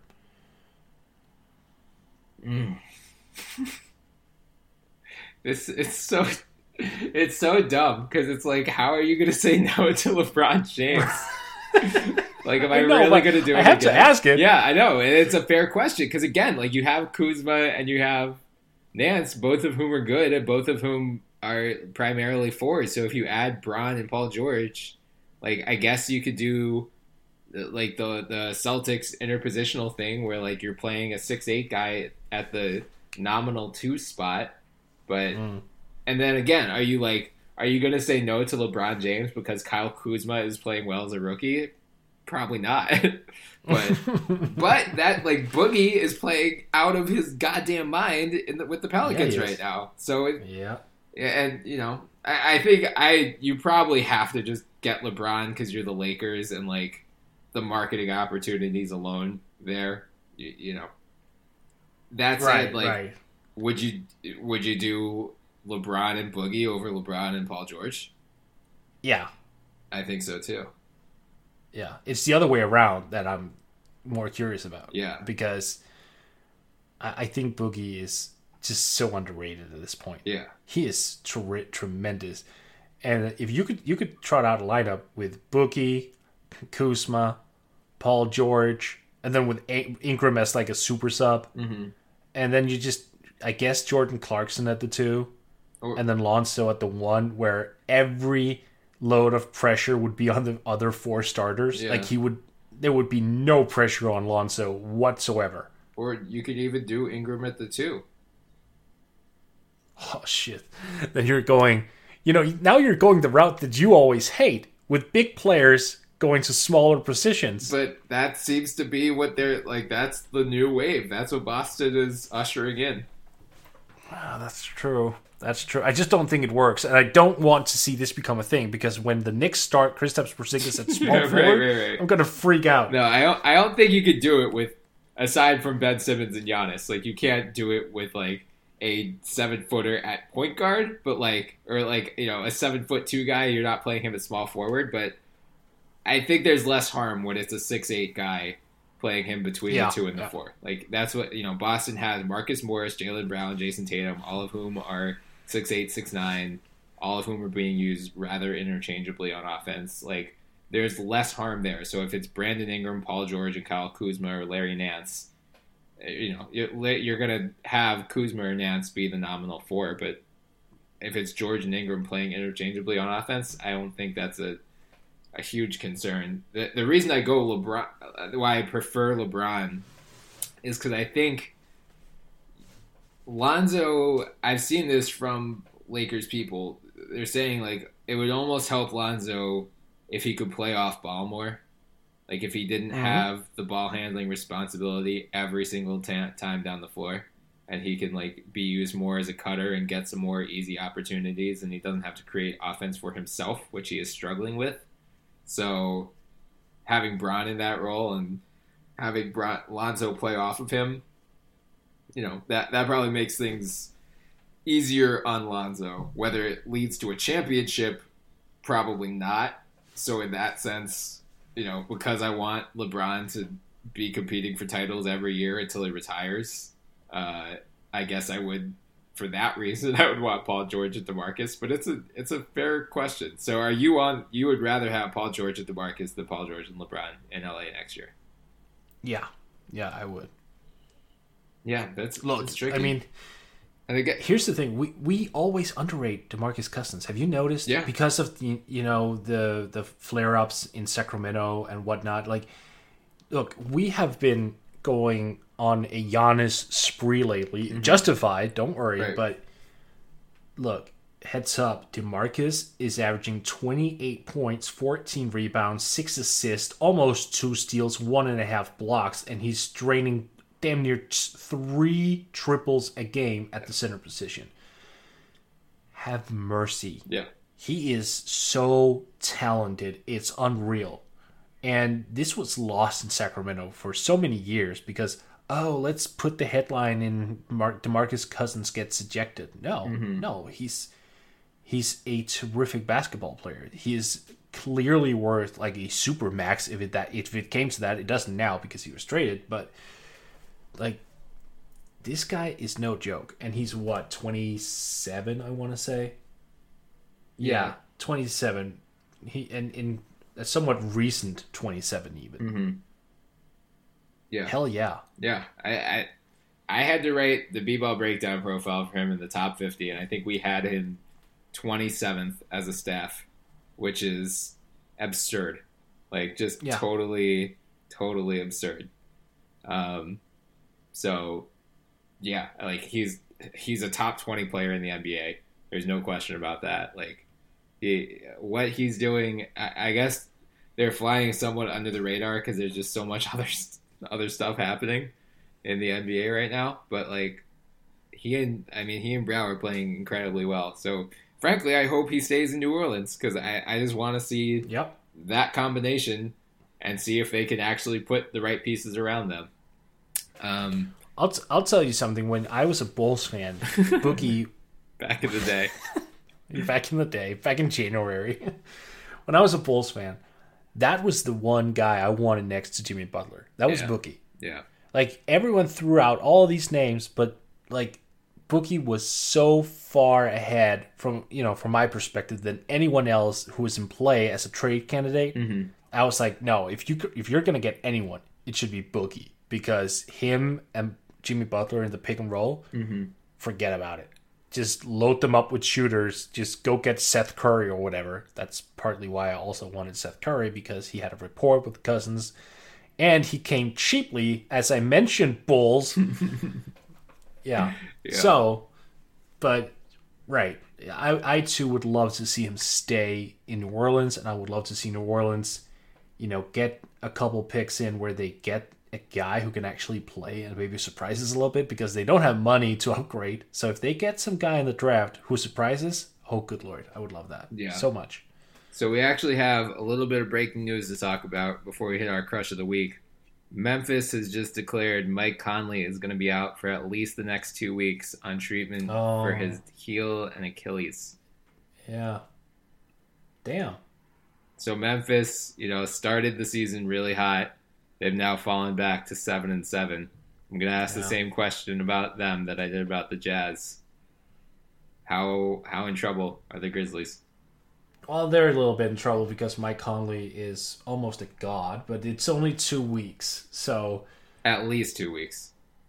It's so dumb because it's how are you going to say no to LeBron James? Am I really going to do it? I have to ask it. Yeah, I know. And it's a fair question because, again, you have Kuzma and you have Nance, both of whom are good and both of whom are primarily forwards. So if you add Bron and Paul George, I guess you could do the Celtics interpositional thing where you're playing a 6'8" guy at the nominal 2 spot. But and then again, are you Are you going to say no to LeBron James because Kyle Kuzma is playing well as a rookie? Probably not. but that like Boogie is playing out of his goddamn mind with the Pelicans right now. So and you know, I think you probably have to just get LeBron because you're the Lakers and like the marketing opportunities alone there. You know, that said, like, would you do LeBron and Boogie over LeBron and Paul George? Yeah, I think so too. Yeah, it's the other way around that I'm more curious about. Yeah, because I think Boogie is just so underrated at this point. Yeah, he is tremendous. And if you could trot out a lineup with Boogie, Kuzma, Paul George, and then with Ingram as like a super sub, and then you just, I guess, Jordan Clarkson at the 2, and then Lonzo at the 1, where every load of pressure would be on the other 4 starters. Yeah. Like there would be no pressure on Lonzo whatsoever. Or you could even do Ingram at the 2. Oh shit! Then you're going, now you're going the route that you always hate, with big players going to smaller positions. But that seems to be what they're like. That's the new wave. That's what Boston is ushering in. Wow, that's true. That's true. I just don't think it works, and I don't want to see this become a thing, because when the Knicks start Kristaps Porzingis at small forward, I'm gonna freak out. No, I don't think you could do it with, aside from Ben Simmons and Giannis. Like, you can't do it with like a 7-footer at point guard, but like, or like, a 7'2" guy. You're not playing him at small forward, but I think there's less harm when it's a 6'8" guy playing him between the 2 and the 4. Like, that's what, Boston has Marcus Morris, Jaylen Brown, Jason Tatum, all of whom are 6'8", 6'9", all of whom are being used rather interchangeably on offense. Like, there's less harm there. So if it's Brandon Ingram, Paul George, and Kyle Kuzma, or Larry Nance, you're going to have Kuzma or Nance be the nominal 4. But if it's George and Ingram playing interchangeably on offense, I don't think that's a huge concern. The reason I go LeBron, why I prefer LeBron, is because I think Lonzo, I've seen this from Lakers people, they're saying like it would almost help Lonzo if he could play off ball more. Like if he didn't have the ball handling responsibility every single time down the floor, and he can like be used more as a cutter and get some more easy opportunities, and he doesn't have to create offense for himself, which he is struggling with. So having Bron in that role and having Lonzo play off of him, that probably makes things easier on Lonzo. Whether it leads to a championship, probably not. So in that sense, because I want LeBron to be competing for titles every year until he retires, I guess I would, for that reason, I would want Paul George at DeMarcus. But it's a fair question. So are you you would rather have Paul George at DeMarcus than Paul George and LeBron in LA next year? Yeah, I would. Yeah, that's tricky. I mean, here's the thing: we always underrate DeMarcus Cousins. Have you noticed? Yeah. Because of the flare ups in Sacramento and whatnot. Like, look, we have been going on a Giannis spree lately. Justified, don't worry. Right. But look, heads up: DeMarcus is averaging 28 points, 14 rebounds, 6 assists, almost 2 steals, 1.5 blocks, and he's draining damn near 3 triples a game at the center position. Have mercy. Yeah. He is so talented. It's unreal. And this was lost in Sacramento for so many years because, let's put the headline in DeMarcus Cousins gets ejected. No, he's a terrific basketball player. He is clearly worth like a super max if it came to that. It doesn't now because he was traded, but like, this guy is no joke. And he's what, 27, I want to say? Yeah, 27. He and in a somewhat recent 27 even. Yeah. Hell yeah. Yeah. I had to write the B-ball breakdown profile for him in the top 50, and I think we had him 27th as a staff, which is absurd. Like, just totally absurd. So, yeah, like he's a top 20 player in the NBA. There's no question about that. Like, what he's doing, I guess they're flying somewhat under the radar because there's just so much other stuff happening in the NBA right now. But like he and Brown are playing incredibly well. So frankly, I hope he stays in New Orleans because I just want to see that combination and see if they can actually put the right pieces around them. I'll tell you something. When I was a Bulls fan, Boogie back in the day, back in January, when I was a Bulls fan, that was the one guy I wanted next to Jimmy Butler. That was Boogie. Yeah. Like everyone threw out all these names, but like Boogie was so far ahead from my perspective than anyone else who was in play as a trade candidate. Mm-hmm. I was like, no, if you're gonna get anyone, it should be Boogie because him and Jimmy Butler in the pick and roll, forget about it. Just load them up with shooters. Just go get Seth Curry or whatever. That's partly why I also wanted Seth Curry because he had a rapport with the Cousins, and he came cheaply, as I mentioned. Bulls. Yeah. So, but right, I too would love to see him stay in New Orleans, and I would love to see New Orleans, get a couple picks in where they get a guy who can actually play and maybe surprises a little bit because they don't have money to upgrade. So if they get some guy in the draft who surprises, oh good Lord, I would love that so much. So we actually have a little bit of breaking news to talk about before we hit our crush of the week. Memphis has just declared Mike Conley is going to be out for at least the next 2 weeks on treatment for his heel and Achilles. Yeah. Damn. So Memphis, started the season really hot. They've now fallen back to 7-7. I'm going to ask the same question about them that I did about the Jazz. How in trouble are the Grizzlies? Well, they're a little bit in trouble because Mike Conley is almost a god, but it's only 2 weeks, so... At least 2 weeks.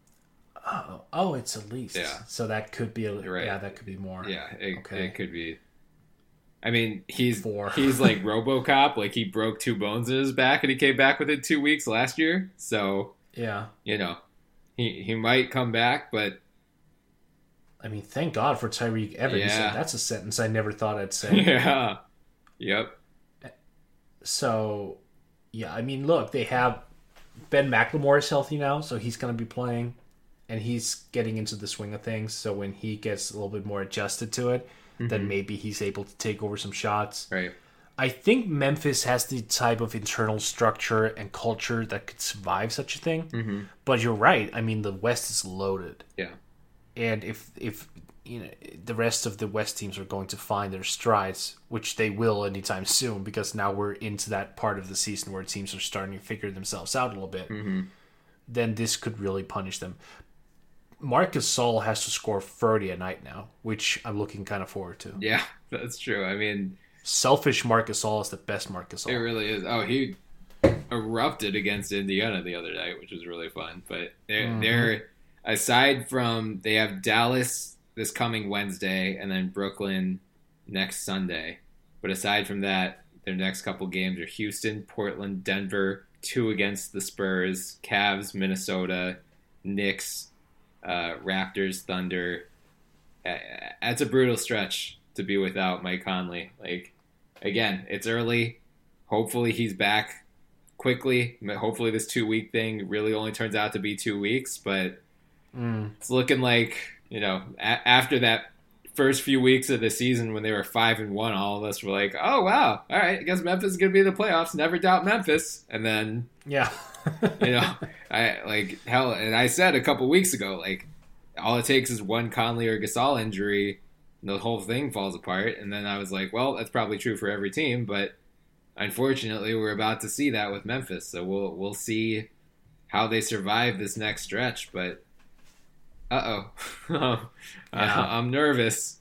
Oh, it's at least. Yeah. So that could be right. Yeah, that could be more. Yeah, it could be. I mean, he's 4. He's like RoboCop. Like, he broke 2 bones in his back, and he came back within 2 weeks last year. So, yeah, he might come back, but... I mean, thank God for Tyreke Evans. Yeah. That's a sentence I never thought I'd say. Yeah. Yep. So, yeah, I mean, look, they have Ben McLemore is healthy now, so he's going to be playing, and he's getting into the swing of things. So when he gets a little bit more adjusted to it, then maybe he's able to take over some shots. Right. I think Memphis has the type of internal structure and culture that could survive such a thing. Mm-hmm. But you're right. I mean, the West is loaded. Yeah. And if the rest of the West teams are going to find their strides, which they will anytime soon, because now we're into that part of the season where teams are starting to figure themselves out a little bit, then this could really punish them. Marc Gasol has to score 30 a night now, which I'm looking kind of forward to. Yeah, that's true. I mean... Selfish Marc Gasol is the best Marc Gasol. It really is. Oh, he erupted against Indiana the other night, which was really fun. But they're aside from... They have Dallas this coming Wednesday and then Brooklyn next Sunday. But aside from that, their next couple games are Houston, Portland, Denver, 2 against the Spurs, Cavs, Minnesota, Knicks, Raptors, Thunder. That's a brutal stretch to be without Mike Conley. Like, again, it's early. Hopefully he's back quickly. Hopefully this 2-week thing really only turns out to be 2 weeks, but it's looking like, after that first few weeks of the season when they were 5-1, all of us were like, oh, wow, all right, I guess Memphis is going to be in the playoffs. Never doubt Memphis. And then, yeah, and I said a couple weeks ago, like, all it takes is one Conley or Gasol injury, and the whole thing falls apart. And then I was like, well, that's probably true for every team, but unfortunately, we're about to see that with Memphis. So we'll see how they survive this next stretch. But I'm nervous.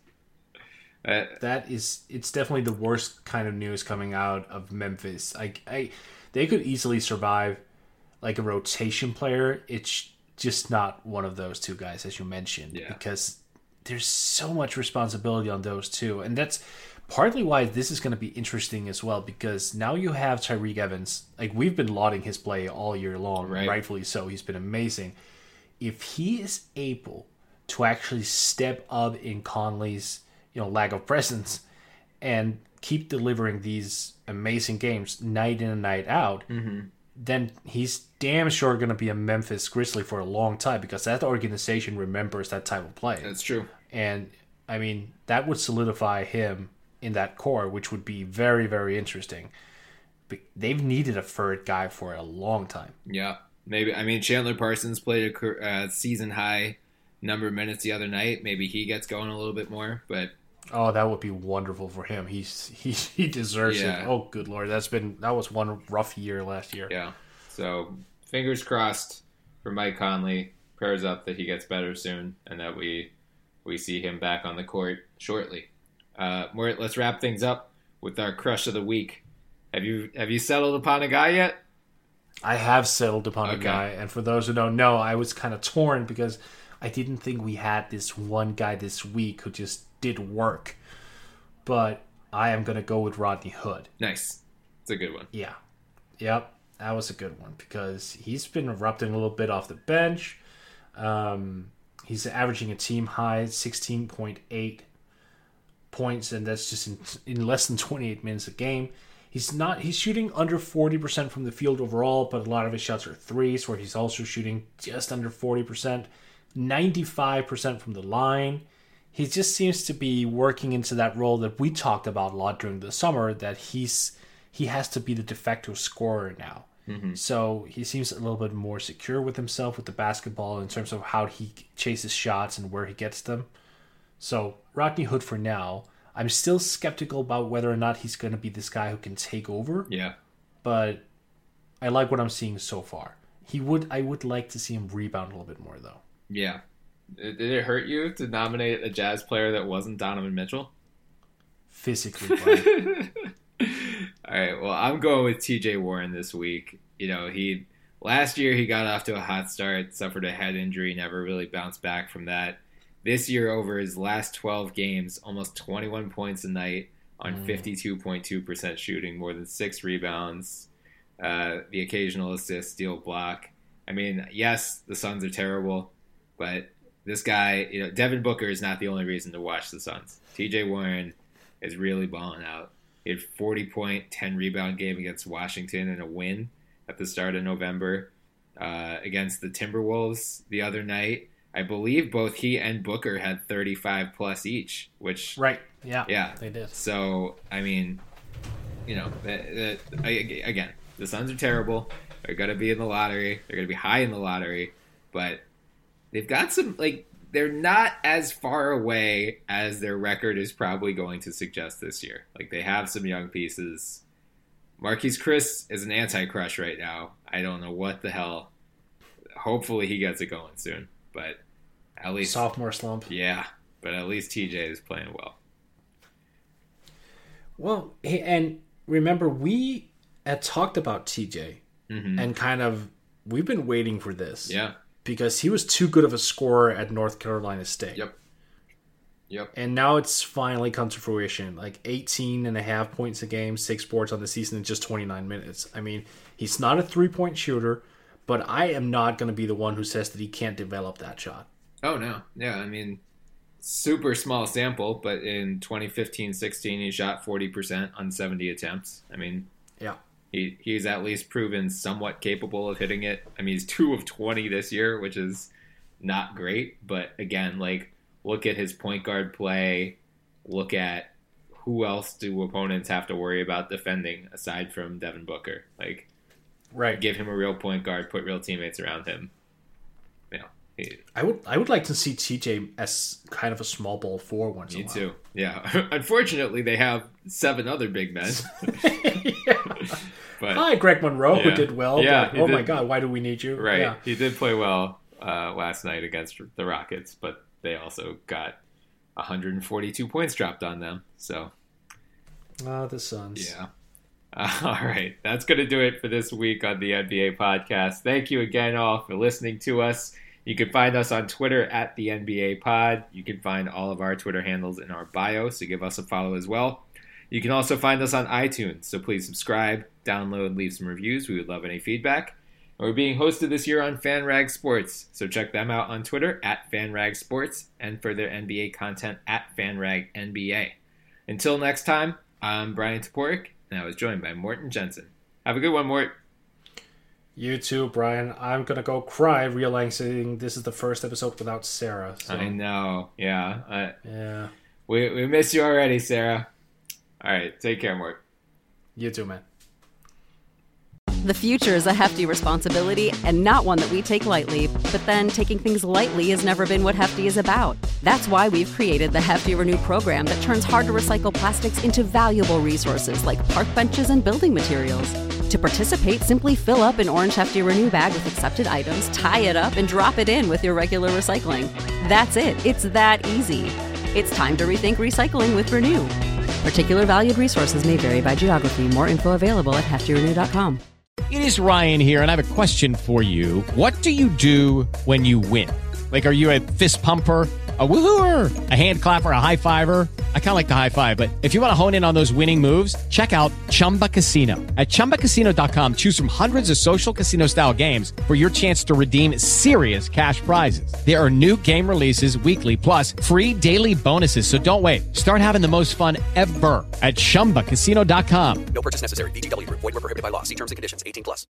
It's definitely the worst kind of news coming out of Memphis. They could easily survive like a rotation player. It's just not one of those two guys, as you mentioned, because there's so much responsibility on those two. And that's partly why this is going to be interesting as well, because now you have Tyreke Evans. Like, we've been lauding his play all year long, right? Rightfully so. He's been amazing. If he is able to actually step up in Conley's, lack of presence and keep delivering these amazing games night in and night out, then he's damn sure going to be a Memphis Grizzly for a long time because that organization remembers that type of play. That's true. And, I mean, that would solidify him in that core, which would be very, very interesting. But they've needed a third guy for a long time. Yeah. Maybe. I mean, Chandler Parsons played a season-high number of minutes the other night. Maybe he gets going a little bit more, but... Oh, that would be wonderful for him. He deserves it. Oh, good Lord. That was one rough year last year. Yeah. So, fingers crossed for Mike Conley. Prayers up that he gets better soon and that we see him back on the court shortly. Let's wrap things up with our crush of the week. Have you settled upon a guy yet? I have settled upon a guy, and for those who don't know, I was kind of torn because I didn't think we had this one guy this week who just did work. But I am going to go with Rodney Hood. Nice. It's a good one. Yeah. Yep. That was a good one because he's been erupting a little bit off the bench. He's averaging a team high 16.8 points, and that's just in less than 28 minutes a game. He's shooting under 40% from the field overall, but a lot of his shots are threes, where he's also shooting just under 40%, 95% from the line. He just seems to be working into that role that we talked about a lot during the summer, that he has to be the de facto scorer now. So he seems a little bit more secure with himself with the basketball in terms of how he chases shots and where he gets them. So Rodney Hood for now. I'm still skeptical about whether or not he's going to be this guy who can take over. Yeah. But I like what I'm seeing so far. I would like to see him rebound a little bit more, though. Yeah. Did it hurt you to nominate a Jazz player that wasn't Donovan Mitchell? Physically, right? All right. Well, I'm going with TJ Warren this week. You know, last year he got off to a hot start, suffered a head injury, never really bounced back from that. This year, over his last 12 games, almost 21 points a night on 52.2% shooting, more than 6 rebounds, the occasional assist, steal, block. I mean, yes, the Suns are terrible, but this guy, Devin Booker is not the only reason to watch the Suns. TJ Warren is really balling out. He had 40-point, 10-rebound game against Washington in a win at the start of November against the Timberwolves the other night. I believe both he and Booker had 35 plus each, which... Right. Yeah. They did. So, I mean, again, the Suns are terrible. They're going to be in the lottery. They're going to be high in the lottery. But they've got some, they're not as far away as their record is probably going to suggest this year. They have some young pieces. Marquise Chris is an anti-crush right now. I don't know what the hell. Hopefully he gets it going soon. But at least... Sophomore slump. Yeah, but at least TJ is playing well. Well, and remember, we had talked about TJ, and kind of, we've been waiting for this. Yeah. Because he was too good of a scorer at North Carolina State. Yep. And now it's finally come to fruition. 18.5 points a game, 6 boards on the season in just 29 minutes. I mean, he's not a three-point shooter, but I am not going to be the one who says that he can't develop that shot. Oh, no. Yeah, I mean, super small sample, but in 2015-16, he shot 40% on 70 attempts. I mean, yeah, he's at least proven somewhat capable of hitting it. I mean, he's 2 of 20 this year, which is not great. But again, look at his point guard play. Look at who else do opponents have to worry about defending aside from Devin Booker. Right. Give him a real point guard, put real teammates around him. I would like to see TJ as kind of a small ball 4 once in a while. Me too. Yeah. Unfortunately, they have 7 other big men. But, hi, Greg Monroe, who did well. Yeah, but, my God, why do we need you? Right. Yeah. He did play well last night against the Rockets, but they also got 142 points dropped on them. So, the Suns. Yeah. All right. That's going to do it for this week on the NBA podcast. Thank you again all for listening to us. You can find us on Twitter at the NBA Pod. You can find all of our Twitter handles in our bio, so give us a follow as well. You can also find us on iTunes, so please subscribe, download, leave some reviews. We would love any feedback. And we're being hosted this year on FanRag Sports, so check them out on Twitter at FanRag Sports and for their NBA content at FanRag NBA. Until next time, I'm Brian Toporek, and I was joined by Morten Jensen. Have a good one, Mort. You too, Brian. I'm gonna go cry realizing this is the first episode without Sarah. So. I know. Yeah. Yeah. We miss you already, Sarah. All right. Take care, Mort. You too, man. The future is a hefty responsibility and not one that we take lightly. But then taking things lightly has never been what Hefty is about. That's why we've created the Hefty Renew program that turns hard to recycle plastics into valuable resources like park benches and building materials. To participate, simply fill up an orange Hefty Renew bag with accepted items, tie it up, and drop it in with your regular recycling. That's it. It's that easy. It's time to rethink recycling with Renew. Particular valued resources may vary by geography. More info available at heftyrenew.com. It is Ryan here, and I have a question for you. What do you do when you win? Like, are you a fist pumper, a woohooer, a hand clapper, a high fiver? I kind of like the high five, but if you want to hone in on those winning moves, check out Chumba Casino. At ChumbaCasino.com, choose from hundreds of social casino-style games for your chance to redeem serious cash prizes. There are new game releases weekly, plus free daily bonuses. So don't wait. Start having the most fun ever at ChumbaCasino.com. No purchase necessary. VGW Group. Void where prohibited by law. See terms and conditions. 18+.